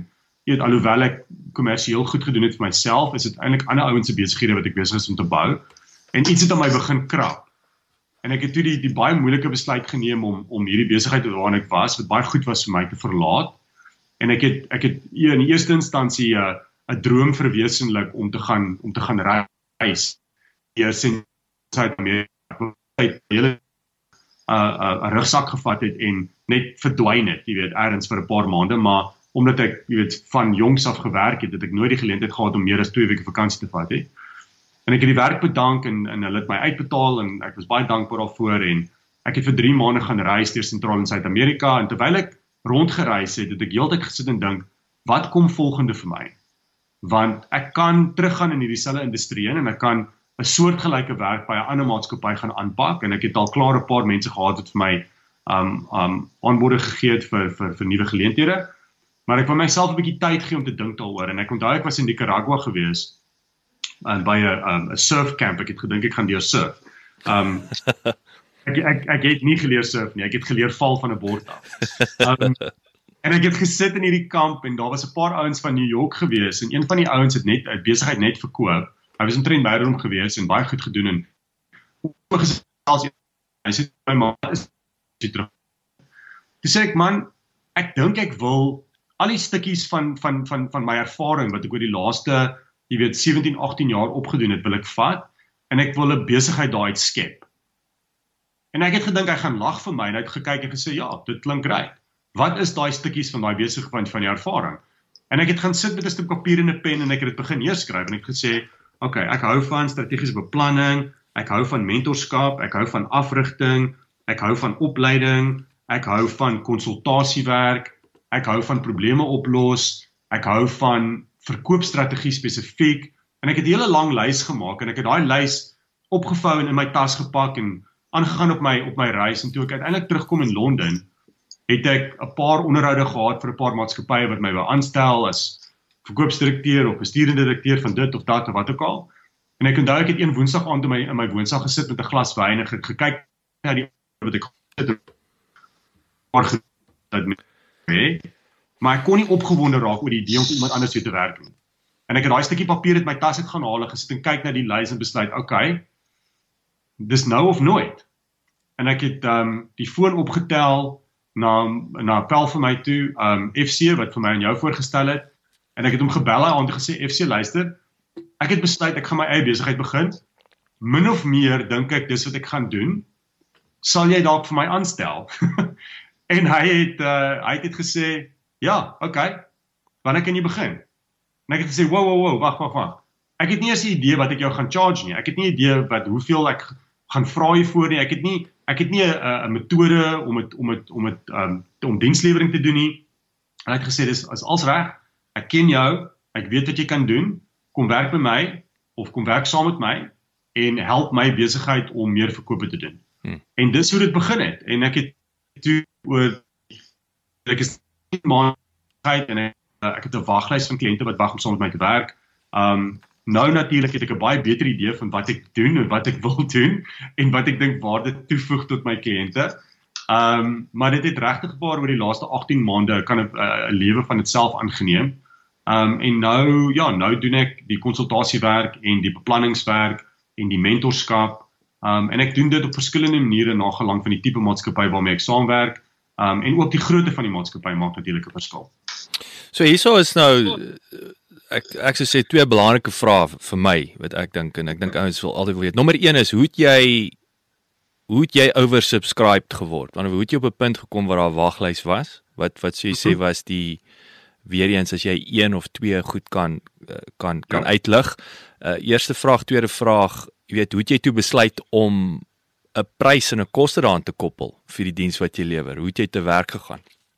alhoewel ek kommersieel goed gedoen het vir myself, is dit eintlik ander ouens se besighede wat ek besig is om te bou. En iets het aan my begin krap. En ek het toe die baie moeilike besluit geneem om hierdie besigheid waarin ek was, wat baie goed was vir my te verlaat. En ek het in die eerste instansie 'n droom verwesenlik om te gaan reis. Eers in Suid-Amerika, 'n rugsak gevat het en net verdwyn het, jy weet, ergens vir 'n paar maande, maar omdat ek, jy weet, van jongs af gewerk het ek nooit die geleentheid gehad om meer as 2 weke vakansie te vat het. En ek het die werk bedank en hulle het my uitbetaal en ek was baie dankbaar daarvoor en ek het vir 3 maande gaan reis deur Sentraal en Suid-Amerika en terwyl ek rondgereis het ek heeltyd gesit en dink, wat kom volgende vir my? Want ek kan teruggaan in hierdie selfde industrie en ek kan 'n soortgelyke werk by 'n ander maatskappy gaan aanpak en ek het al klaar 'n paar mense gehad wat vir my aanbode gegee het vir nuwe geleenthede. Maar ek wil myself 'n bietjie tyd gee om te dink daaroor en ek onthou ek was in Nicaragua gewees by 'n surfcamp. Ek het gedink ek gaan deur surf. Ek het nie geleer surf nie, ek het geleer val van 'n bord af. En ek het gesit in hierdie kamp en daar was 'n paar ouens van New York gewees en een van die ouens het net 'n besigheid net verkoop. Hy was omtrent buitenom gewees en baie goed gedoen en hy sê my ma is terug. Toe sê ek, man, ek dink ek wil al die stukkies van my ervaring wat ek oor die laaste, jy weet, 17, 18 jaar opgedoen het, wil ek vat en ek wil 'n besigheid daaruit skep. En ek het gedink hy gaan lag vir my en hy het gekyk en gesê, ja, dit klink reg. Wat is daai stukkies van daai besigheid van die ervaring? En ek het gaan sit met 'n stuk papier en 'n pen en ek het dit begin neerskryf en ek het gesê, okay, ek hou van strategiese beplanning, ek hou van mentorskap, ek hou van afrigting, ek hou van opleiding, ek hou van konsultasiewerk, ek hou van probleme oplos, ek hou van verkoopstrategie spesifiek en ek het 'n hele lang lys gemaak en ek het daai lys opgevou en in my tas gepak en aangegaan op my reis en toe ek uiteindelik terugkom in Londen, het ek 'n paar onderhoude gehad vir 'n paar maatskappye wat my wou aanstel as verkoopsdirekteur of bestuurende direkteur van dit of dat of wat ook al. En ek onthou ek het een woensdag aand in my woonstel gesit met 'n glas wyn en gekyk na die wat ek maar ek kon nie opgewonde raak oor die idee om vir iemand anders weer te werk nie. En ek het daai stukkie papier uit my tas uit gaan haal en gesit en kyk na die lys en besluit, okay, dis nou of nooit. En ek het die foon opgetel na 'n pel vir my toe, FC wat vir my aan jou voorgestel het, en ek het hom gebel aan en gesê, FC luister, ek het besluit ek gaan my eie besigheid begin, min of meer dink ek dis wat ek gaan doen, sal jy dalk vir my aanstel? En hy het gesê, ja, okay, wanneer kan jy begin? En ek het gesê, wow, wag. Ek het nie eens 'n idee wat ek jou gaan charge nie. Ek het nie 'n idee hoeveel ek gaan vra hiervoor nie. Ek het nie 'n metode om dienslewering te doen nie. En hy het gesê, dis als reg. Ek ken jou, ek weet wat jy kan doen. Kom werk by my of kom werk saam met my en help my besigheid om meer verkope te doen. En dis hoe dit begin het. En ek het toe ek is maand en ek het 'n waglys van kliënte wat wag om saam met my te werk. Nou natuurlik het ek 'n baie beter idee van wat ek doen en wat ek wil doen en wat ek dink waarde toevoeg tot my kliënte. Maar dit het regtig waar oor die laaste 18 maande kan 'n lewe van itself aangeneem. En nou doen ek die konsultasiewerk en die beplanningswerk en die mentorskap. En ek doen dit op verskillende maniere nagelang van die tipe maatskappy waarmee ek saamwerk. En ook die grootte van die maatskappy maak natuurlik 'n verskil. So hierso is nou ek sou sê 2 belangrike vrae vir my wat ek dink en ek dink ouens wil altyd weet. Nommer 1 is hoe het jy oversubscribed geword? Want hoe het jy op 'n punt gekom waar daar 'n waglys was? Wat sou jy sê was die weer eens as jy 1 of 2 goed kan uitlig. Eerste vraag, tweede vraag, jy weet, hoe het jy toe besluit om 'n prys en 'n koste daaraan te koppel vir die diens wat jy lewer? Hoe het jy te werk gegaan?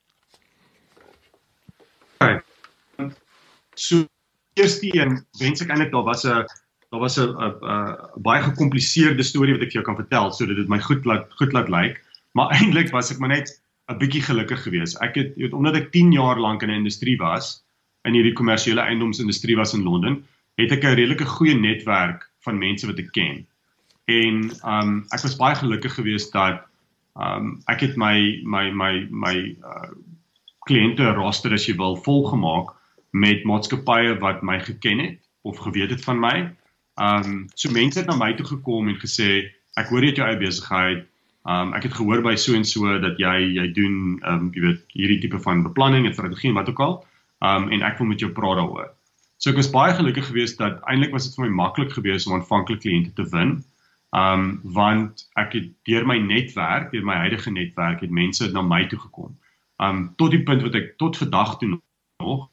Okay. So eerste een, wens ek eintlik daar was 'n baie gekompliseerde storie wat ek vir jou kan vertel sodat dit my goed laat lyk, maar eintlik was ek maar net 'n bietjie gelukkig geweest. Omdat ek 10 jaar lank in 'n industrie was, in hierdie kommersiële eiendomsindustrie was in Londen, het ek 'n redelike goeie netwerk van mense wat ek ken. En ek was baie gelukkig geweest dat ek het my kliënte roster as jy wil volgemaak met maatskappye wat my geken het of geweet het van my. So mense het na my toe gekom en gesê, ek hoor jy het jou eie besigheid, ek het gehoor by so en so dat jy doen jy weet, hierdie tipe van beplanning en strategie en wat ook al, en ek wil met jou praat daaroor. So ek was baie gelukkig geweest dat eintlik was dit vir my maklik geweest om aanvanklik kliënte te win, want ek het deur my netwerk, deur my huidige netwerk, het mense na my toe gekom. Tot die punt wat ek tot vandag toe nog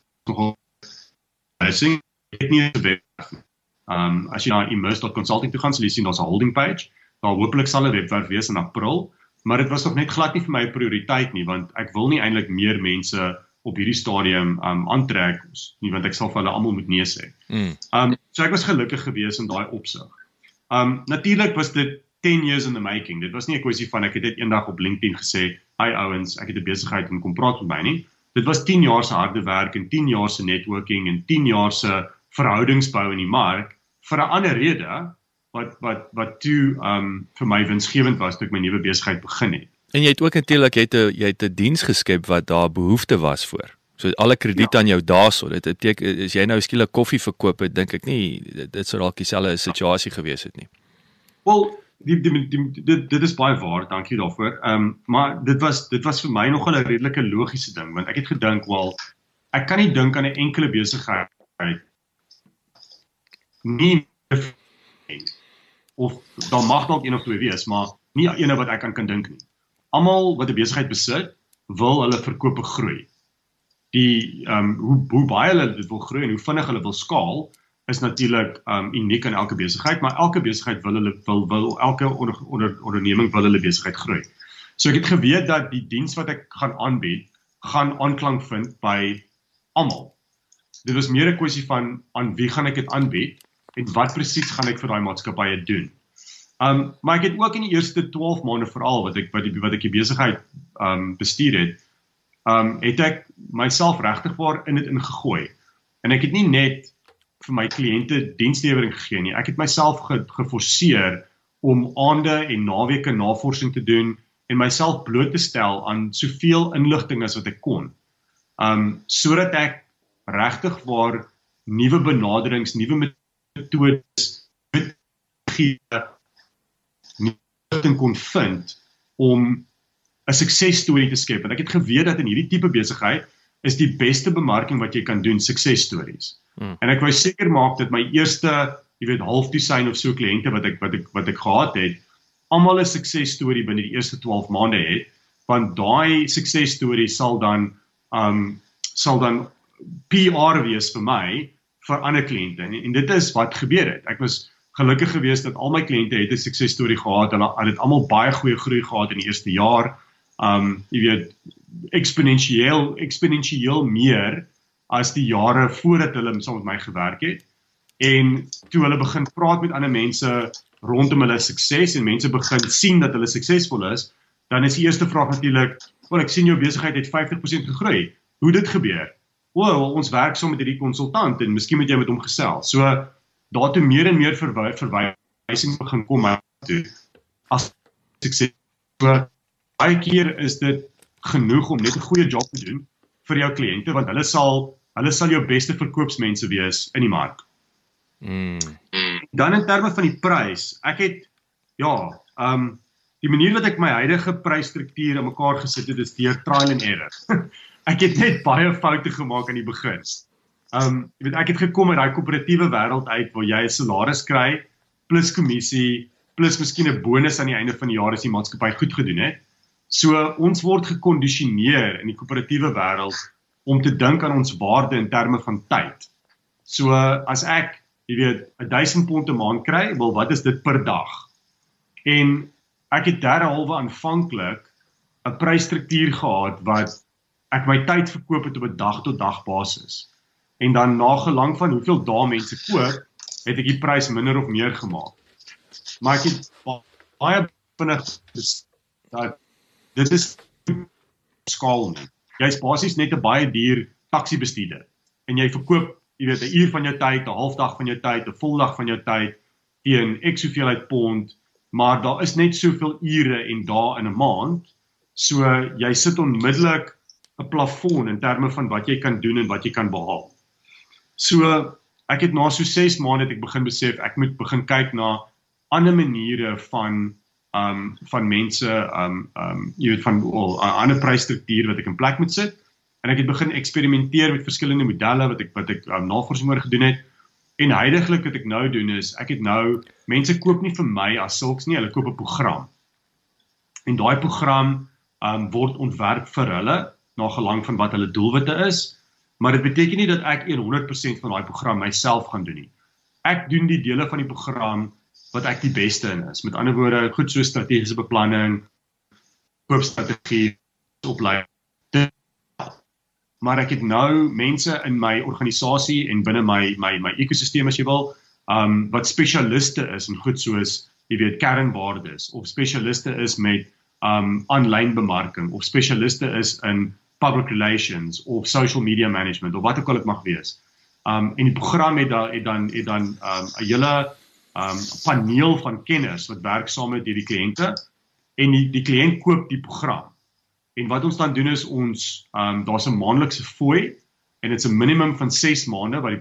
het nie 'n webwerf. As jy na immerse.consulting toe gaan, sal jy sien daar's 'n holding page. Daar hopelik sal 'n webwerf wees in April, maar dit was nog net glad nie vir my 'n prioriteit nie, want ek wil nie eintlik meer mense op hierdie stadium aantrek nie, want ek sal vir hulle almal moet nee sê. So ek was gelukkig geweest in daai opsig. Natuurlik was dit 10 years in the making. Dit was nie 'n kwessie van ek het dit eendag op LinkedIn gesê, "Hi ouens, ek het 'n besigheid en kom praat met my nie." Dit was 10 jaar se harde werk en 10 jaar se networking en 10 jaar se verhoudingsbou in die mark vir 'n ander rede wat toe vir my winsgewend was toe ek my nuwe besigheid begin het. En jy het ook natuurlik jy het 'n diens geskep wat daar behoefte was voor. So alle krediet aan jou daarso. Dit beteken as jy nou skielik koffie verkoop het, dink ek nie dit sou dalk dieselfde situasie gewees het nie. Wel, dit is baie waar, dankie daarvoor. Maar dit was vir my nogal 'n redelike logiese ding, want ek het gedink, wel, ek kan nie dink aan 'n enkele besigheid nie, of daar mag dalk een of twee wees, maar nie ene wat ek aan kan dink nie. Almal wat 'n besigheid besit, wil hulle verkope groei. Hoe baie hulle dit wil groei en hoe vinnig hulle wil skaal, is natuurlik uniek aan elke besigheid, maar elke besigheid wil elke onderneming wil hulle besigheid groei. So ek het geweet dat die diens wat ek gaan aanbied, gaan aanklank vind by almal. Dit was meer 'n kwessie van aan wie gaan ek dit aanbied en wat presies gaan ek vir daai maatskappye doen. Maar ek het ook in die eerste 12 maande veral wat ek die besigheid bestuur het ek myself regtigbaar in dit ingegooi. En ek het nie net vir my kliënte dienslewering gegee nie. Ek het myself geforseer om aande en naweke navorsing te doen en myself bloot te stel aan soveel inligting as wat ek kon. Sodat ek regtig waar nuwe benaderings, nuwe metodes inligting kon vind om 'n suksesstorie te skep. En ek het geweet dat in hierdie tipe besigheid is die beste bemarking wat jy kan doen suksesstories. En ek wou seker maak dat my eerste, halfdosyn of so kliënte wat ek gehad het, almal 'n suksesstorie binne die eerste 12 maande het, want daai suksesstorie sal dan PR wees vir my vir ander kliënte. En dit is wat gebeur het. Ek was gelukkig geweest dat al my kliënte het 'n suksesstorie gehad. Hulle het almal baie goeie groei gehad in die eerste jaar. Exponentieel meer as die jare voordat hulle saam met my gewerk het. En toe hulle begin praat met ander mense rondom hulle sukses en mense begin sien dat hulle suksesvol is, dan is die eerste vraag natuurlik, ek sien jou besigheid het 50% gegroei. Hoe dit gebeur? Ons werk saam met hierdie konsultant en miskien moet jy met hom gesels. So daartoe meer en meer verwysings begin kom toe as sukses. So baie keer is dit genoeg om net 'n goeie job te doen vir jou kliënte, want hulle sal jou beste verkoopsmense wees in die mark. Dan in terme van die prys, ek het, die manier wat ek my huidige prysstruktuur in mekaar gesit het, is deur trial and error. Ek het net baie foute gemaak aan die begin. Ek het gekom uit daai koöperatiewe wêreld uit, waar jy 'n salaris kry, plus kommissie, plus miskien 'n bonus aan die einde van die jaar as die maatskappy goed gedoen het. So ons word gekondisioneer in die koöperatiewe wêreld om te dink aan ons waarde in terme van tyd. So as ek, £1000 'n maand kry, wat is dit per dag? En ek het derhalwe aanvanklik 'n prysstruktuur gehad wat ek my tyd verkoop het op 'n dag-tot-dag basis. En dan na gelang van hoeveel dae mense koop, het ek die prys minder of meer gemaak. Maar ek het baie vinnig dat dit is skaal nie. Jy is basies net 'n baie duur taxi-bestuurder. En jy verkoop, 'n uur van jou tyd, 'n halfdag van jou tyd, 'n voldag van jou tyd, teen X hoeveelheid pond, maar daar is net soveel ure en dae in 'n maand, so jy sit onmiddellik 'n plafon in terme van wat jy kan doen en wat jy kan behaal. So, ek het na so 6 maande het ek begin besef, ek moet begin kyk na ander maniere van mense, jy weet, van 'n ander prysstruktuur wat ek in plek moet sit. En ek het begin eksperimenteer met verskillende modelle wat ek navorsing oor gedoen het. En huidiglik wat ek nou doen is, mense koop nie vir my as sulks nie, hulle koop 'n program. En daai program word ontwerp vir hulle, na gelang van wat hulle doelwitte is, maar dit beteken nie dat ek 100% van daai program myself gaan doen nie. Ek doen die dele van die program wat ek die beste in is. Met ander woorde, goed so strategiese beplanning, koopstrategie, opleiding. Maar ek het nou mense in my organisasie en binne my ekosisteem as jy wil, wat spesialiste is in goed soos, jy weet, kernwaardes, of spesialiste is met aanlyn bemarking, of spesialiste is in public relations, of social media management, of wat ook al dit mag wees. En die program het dan 'n hele paneel van kenners wat werk saam met die kliënte, en die kliënt koop die program. En wat ons dan doen is daar's 'n maandelikse fooi, en dit's 'n minimum van 6 maande wat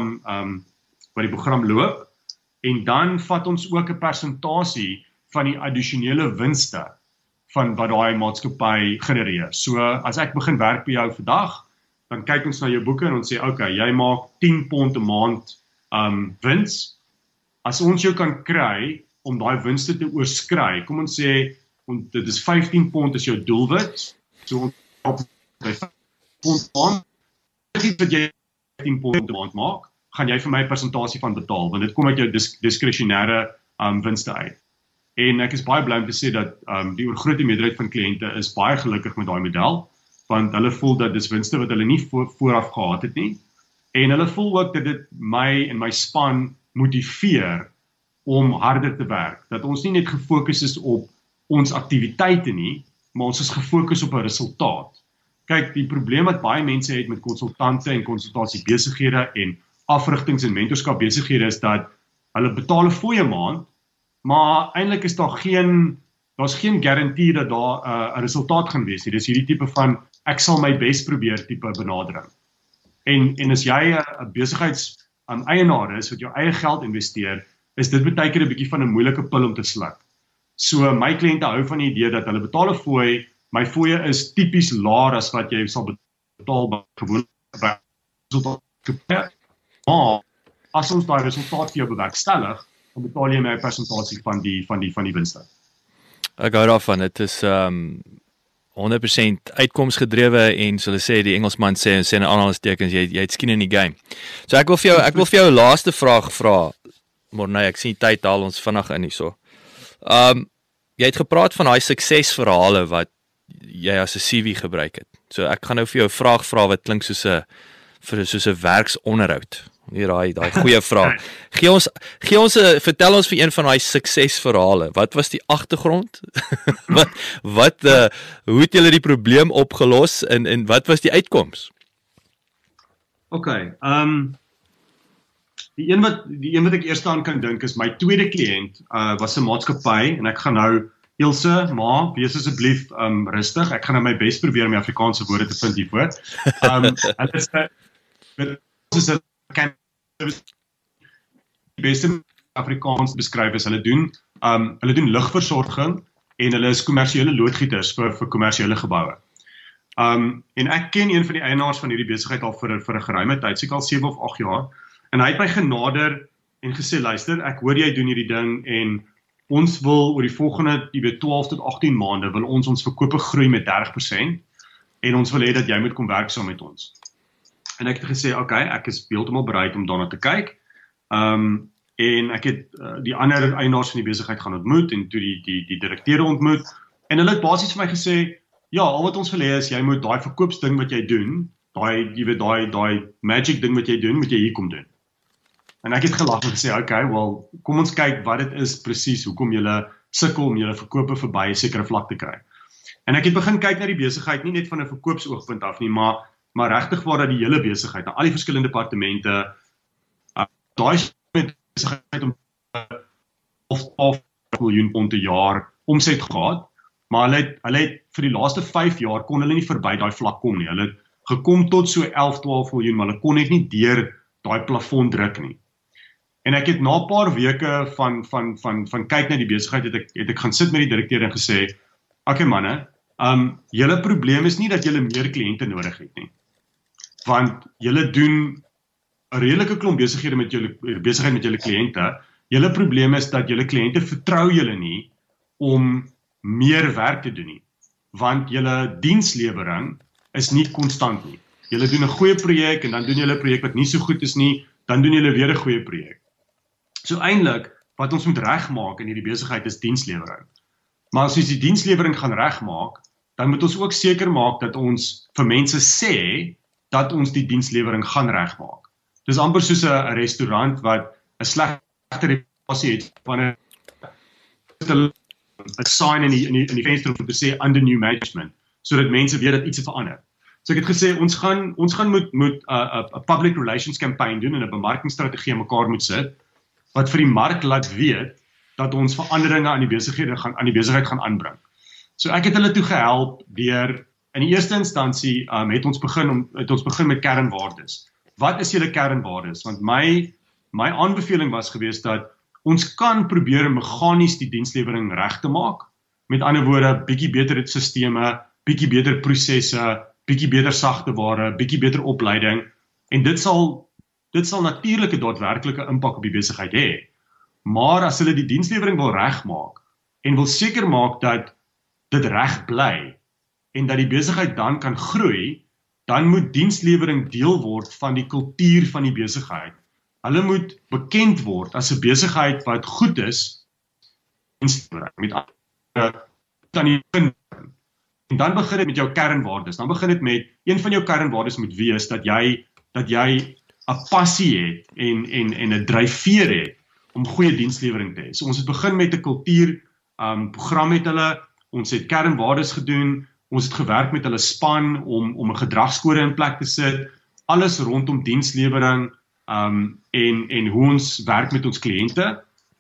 die program loop, en dan vat ons ook 'n persentasie van die addisionele winste van wat daai maatskappy genereer. So, as ek begin werk by jou vandag, dan kyk ons na jou boeke en ons sê, okay, jy maak 10 pond 'n maand wins. As ons jou kan kry om daai winste te oorskry, kom ons sê, dit is 15 pond is jou doelwit, so ons op by 15 pond maand, wat jy 15 pond 'n maand maak, gaan jy vir my 'n persentasie van betaal, want dit kom uit jou diskresionêre winste uit. En ek is baie bly om te sê dat die oorgrote meerderheid van kliënte is baie gelukkig met daai model, want hulle voel dat dis winste wat hulle nie vooraf gehad het nie, en hulle voel ook dat dit my en my span motiveer om harder te werk, dat ons nie net gefokus is op ons aktiwiteite nie, maar ons is gefokus op 'n resultaat. Kyk, die probleem wat baie mense het met konsultante en konsultasiebesighede en afrigtings en mentorskap besighede is dat hulle betaal 'n fooie maand, maar eintlik is daar's geen garantie dat daar 'n resultaat gaan wees nie. Dis hierdie tipe van ek sal my bes probeer tipe benadering. En as jy 'n besigheidseienaar is wat jou eie geld investeer, is dit baie keer 'n bietjie van 'n moeilike pil om te sluk. So my kliënte hou van die idee dat hulle betaal 'n fooi, my fooie is tipies laer as wat jy sal betaal by gewone resultaat. Maar as ons daai resultaat vir jou bewerkstellig, dan betaal jy my 'n persentasie van die winste. Ek hou daarvan, dit is 100% uitkomsgedrewe en soos hulle sê, die Engelsman sê in aanhalingstekens, jy het skin in die game. So ek wil vir jou 'n laaste vraag vra, Morney, ek sien tyd haal ons vinnig in hierso. Jy het gepraat van daai suksesverhale wat jy as 'n CV gebruik het. So ek gaan nou vir jou 'n vraag vra wat klink soos 'n werksonderhoud. Hier daai goeie vraag. Vertel ons vir een van daai suksesverhale. Wat was die agtergrond? Hoe het julle die probleem opgelos en wat was die uitkoms? Okay, die een wat ek eers aan kan dink is my tweede kliënt was 'n maatskappy en ek gaan nou Ilse, ma, wees asseblief rustig. Ek gaan nou my bes probeer om die Afrikaanse woorde te vind hiervoor. Hulle is die beste Afrikaans beskryf is hulle doen lugversorging en hulle is kommersiële loodgieters vir kommersiële geboue. En ek ken een van die eienaars van hierdie besigheid al vir 'n geruime tyd, seker al 7 of 8 jaar. En hy het my genader en gesê, luister, ek hoor jy doen hierdie ding en ons wil oor die volgende 12 tot 18 maande wil ons verkope groei met 30% en ons wil hê dat jy moet kom werk saam met ons. En ek het gesê, okay, ek is heeltemal bereid om daarna te kyk. En ek het die ander eienaars van die besigheid gaan ontmoet en toe die direkteure ontmoet en hulle het basies vir my gesê, ja, al wat ons wil hê is jy moet daai verkoopsding wat jy doen, daai magic ding wat jy doen, moet jy hier kom doen. En ek het gelag en gesê, okay, wel, kom ons kyk wat dit is presies, hoekom julle sukkel om julle verkope verby 'n sekere vlak te kry. En ek het begin kyk na die besigheid, nie net van 'n verkoopsoogpunt af nie, maar regtig waar dat die hele besigheid, na al die verskillende departemente, daai besigheid om 12 miljoen pond per jaar omset gehad, maar hulle het vir die laaste 5 jaar kon hulle nie verby daai vlak kom nie. Hulle het gekom tot so 11-12 miljoen, maar hulle kon net nie deur daai plafon druk nie. En ek het na 'n paar weke van kyk na die besigheid het ek gaan sit met die direkteur en gesê, okay manne, julle probleem is nie dat julle meer kliënte nodig het nie. Want julle doen 'n redelike klomp besigheid met julle kliënte. Julle probleem is dat julle kliënte vertrou julle nie om meer werk te doen nie. Want julle dienslewering is nie konstant nie. Julle doen 'n goeie projek en dan doen julle 'n projek wat nie so goed is nie, dan doen julle weer 'n goeie projek. So eintlik, wat ons moet regmaak in hierdie besigheid is dienslewering. Maar as ons die dienslewering gaan regmaak, dan moet ons ook seker maak dat ons vir mense sê dat ons die dienslewering gaan regmaak. Dis amper soos 'n restaurant wat 'n slegte reputasie het wanneer 'n sign in die venster om te sê under new management, sodat mense weet dat iets het verander. So ek het gesê ons gaan moet 'n public relations campaign doen en 'n bemarkingsstrategie aan mekaar moet sit wat vir die mark laat weet dat ons veranderinge aan die besigheid gaan aanbring. So ek het hulle toe gehelp deur in die eerste instansie het ons begin met kernwaardes. Wat is julle kernwaardes? Want my aanbeveling was geweest dat ons kan probeer meganies die dienslewering reg te maak. Met ander woorde, bietjie beter sisteme, bietjie beter prosesse, bietjie beter sagte ware, bietjie beter opleiding en dit sal natuurlik 'n daadwerklike impak op die besigheid hê. Maar as hulle die dienslewering wil regmaak en wil seker maak dat dit reg bly en dat die besigheid dan kan groei, dan moet dienslewering deel word van die kultuur van die besigheid. Hulle moet bekend word as 'n besigheid wat goed is met en dan begin dit met jou kernwaardes. Dan begin dit met een van jou kernwaardes moet wees dat jy 'n passie het en 'n dryfveer het om goeie dienslewering te hê. So ons het begin met 'n kultuur program met hulle. Ons het kernwaardes gedoen. Ons het gewerk met hulle span om 'n gedragskode in plek te sit. Alles rondom dienslewering en hoe ons werk met ons kliënte.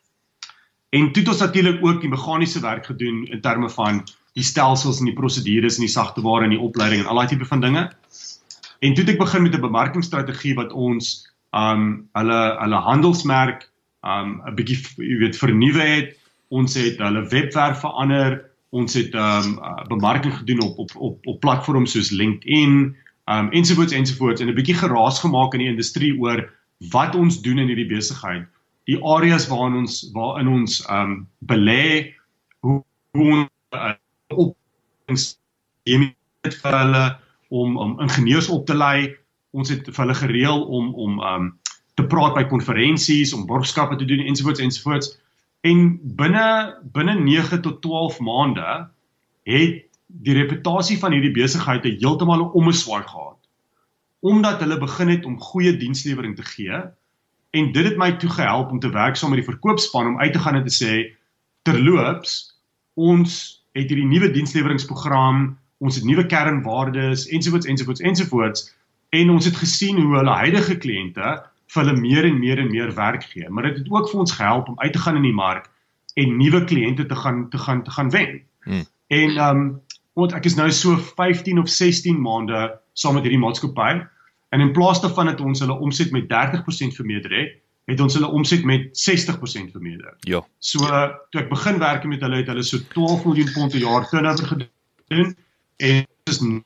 En toe het ons natuurlik ook die meganiese werk gedoen in terme van die stelsels en die prosedures en die sagteware en die opleiding en al daai tipe van dinge. En toe het ek begin met 'n bemarkingsstrategie wat ons hulle handelsmerk 'n bietjie vernuwe het. Ons het hulle webwerf verander. Ons het bemarking gedoen op platforms soos LinkedIn, ensovoorts en 'n bietjie geraas gemaak in die industrie oor wat ons doen in hierdie besigheid. Die areas waarin ons belê, hoe ons opleidings vir hulle om ingenieurs op te lei. Ons het vir hulle gereël om te praat by konferensies, om borgskappe te doen ensovoorts. En binne 9 tot 12 maande het die reputasie van hierdie besigheid heeltemal 'n ommeswaai gehad. Omdat hulle begin het om goeie dienslewering te gee en dit het my toe gehelp om te werk saam met die verkoopspan om uit te gaan en te sê terloops, ons het hierdie nuwe diensleweringsprogram, ons het nuwe kernwaardes ensovoorts en ons het gesien hoe hulle huidige kliënte vir hulle meer en meer werk gee, maar dit het ook vir ons gehelp om uit te gaan in die mark en nuwe kliënte te gaan wen. En want ek is nou so 15 of 16 maande saam met hierdie maatskappy en in plaas daarvan dat ons hulle omset met 30% vermeerder het ons hulle omset met 60% vermeerder. Ja. So toe ek begin werk met hulle het hulle so 12 miljoen pond per jaar turnover gedoen en dis nou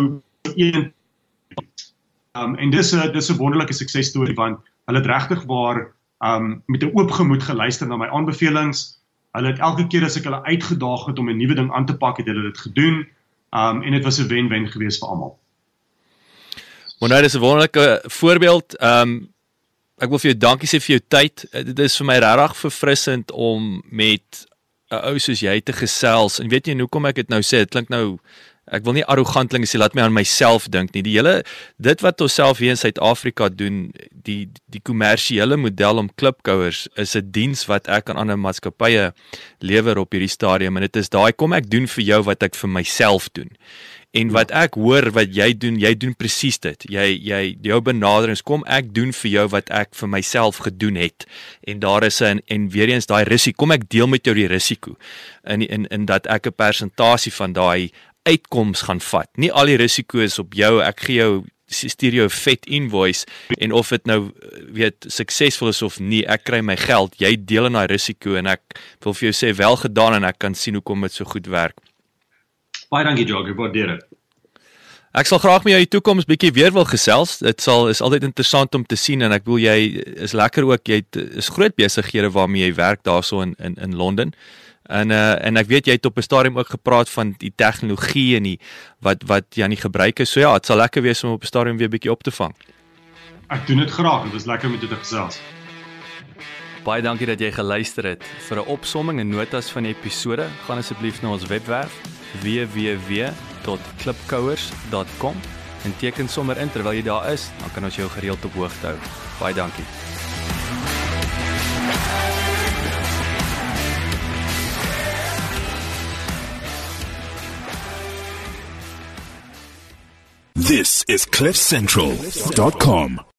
en dis 'n wonderlike suksesstorie want hulle het regtig waar met 'n oop gemoed geluister na my aanbevelings. Hulle het elke keer as ek hulle uitgedaag het om 'n nuwe ding aan te pak, het hulle dit gedoen en dit was 'n wen-wen geweest vir almal. Maar nou dis 'n wonderlike voorbeeld. Ek wil vir jou dankie sê vir jou tyd. Dit is vir my regtig verfrissend om met 'n ou soos jy te gesels. En weet jy hoekom ek dit nou sê? Dit klink nou ek wil nie arrogant klink as jy laat my aan myself dink nie. Dit wat ons self hier in Suid-Afrika doen, die kommersiële model om klipkouers is 'n diens wat ek aan ander maatskappye lewer op hierdie stadium en dit is daai kom ek doen vir jou wat ek vir myself doen. En wat ek hoor wat jy doen presies dit. Jou benaderings kom ek doen vir jou wat ek vir myself gedoen het. En daar is en weer eens daai risiko, kom ek deel met jou die risiko. In dat ek 'n persentasie van daai uitkoms gaan vat. Nie al die risiko is op jou, ek gee jou stuur jou 'n vet invoice en of dit nou weet suksesvol is of nie, ek kry my geld, jy deel in daai risiko en ek wil vir jou sê wel gedaan en ek kan sien hoekom dit so goed werk. Baie dankie Jacques, ek waardeer dit. Ek sal graag met jou in die toekoms bietjie weer wil gesels. Dit is altyd interessant om te sien en ek bedoel jy is lekker ook, jy is groot besighede waarmee jy werk daarso in Londen. En ek weet jy het op 'n stadium ook gepraat van die tegnologie en die wat jy aan die gebruik is. So ja, dit sal lekker wees om op 'n stadium weer bietjie op te vang. Ek doen dit graag, dit is lekker om dit te gesels. Baie dankie dat jy geluister het. Vir 'n opsomming en notas van die episode, gaan asseblief na ons webwerf www.klipkouers.com en teken sommer in terwyl jy daar is, dan kan ons jou gereeld op hoogte hou. Baie dankie. This is CliffCentral.com.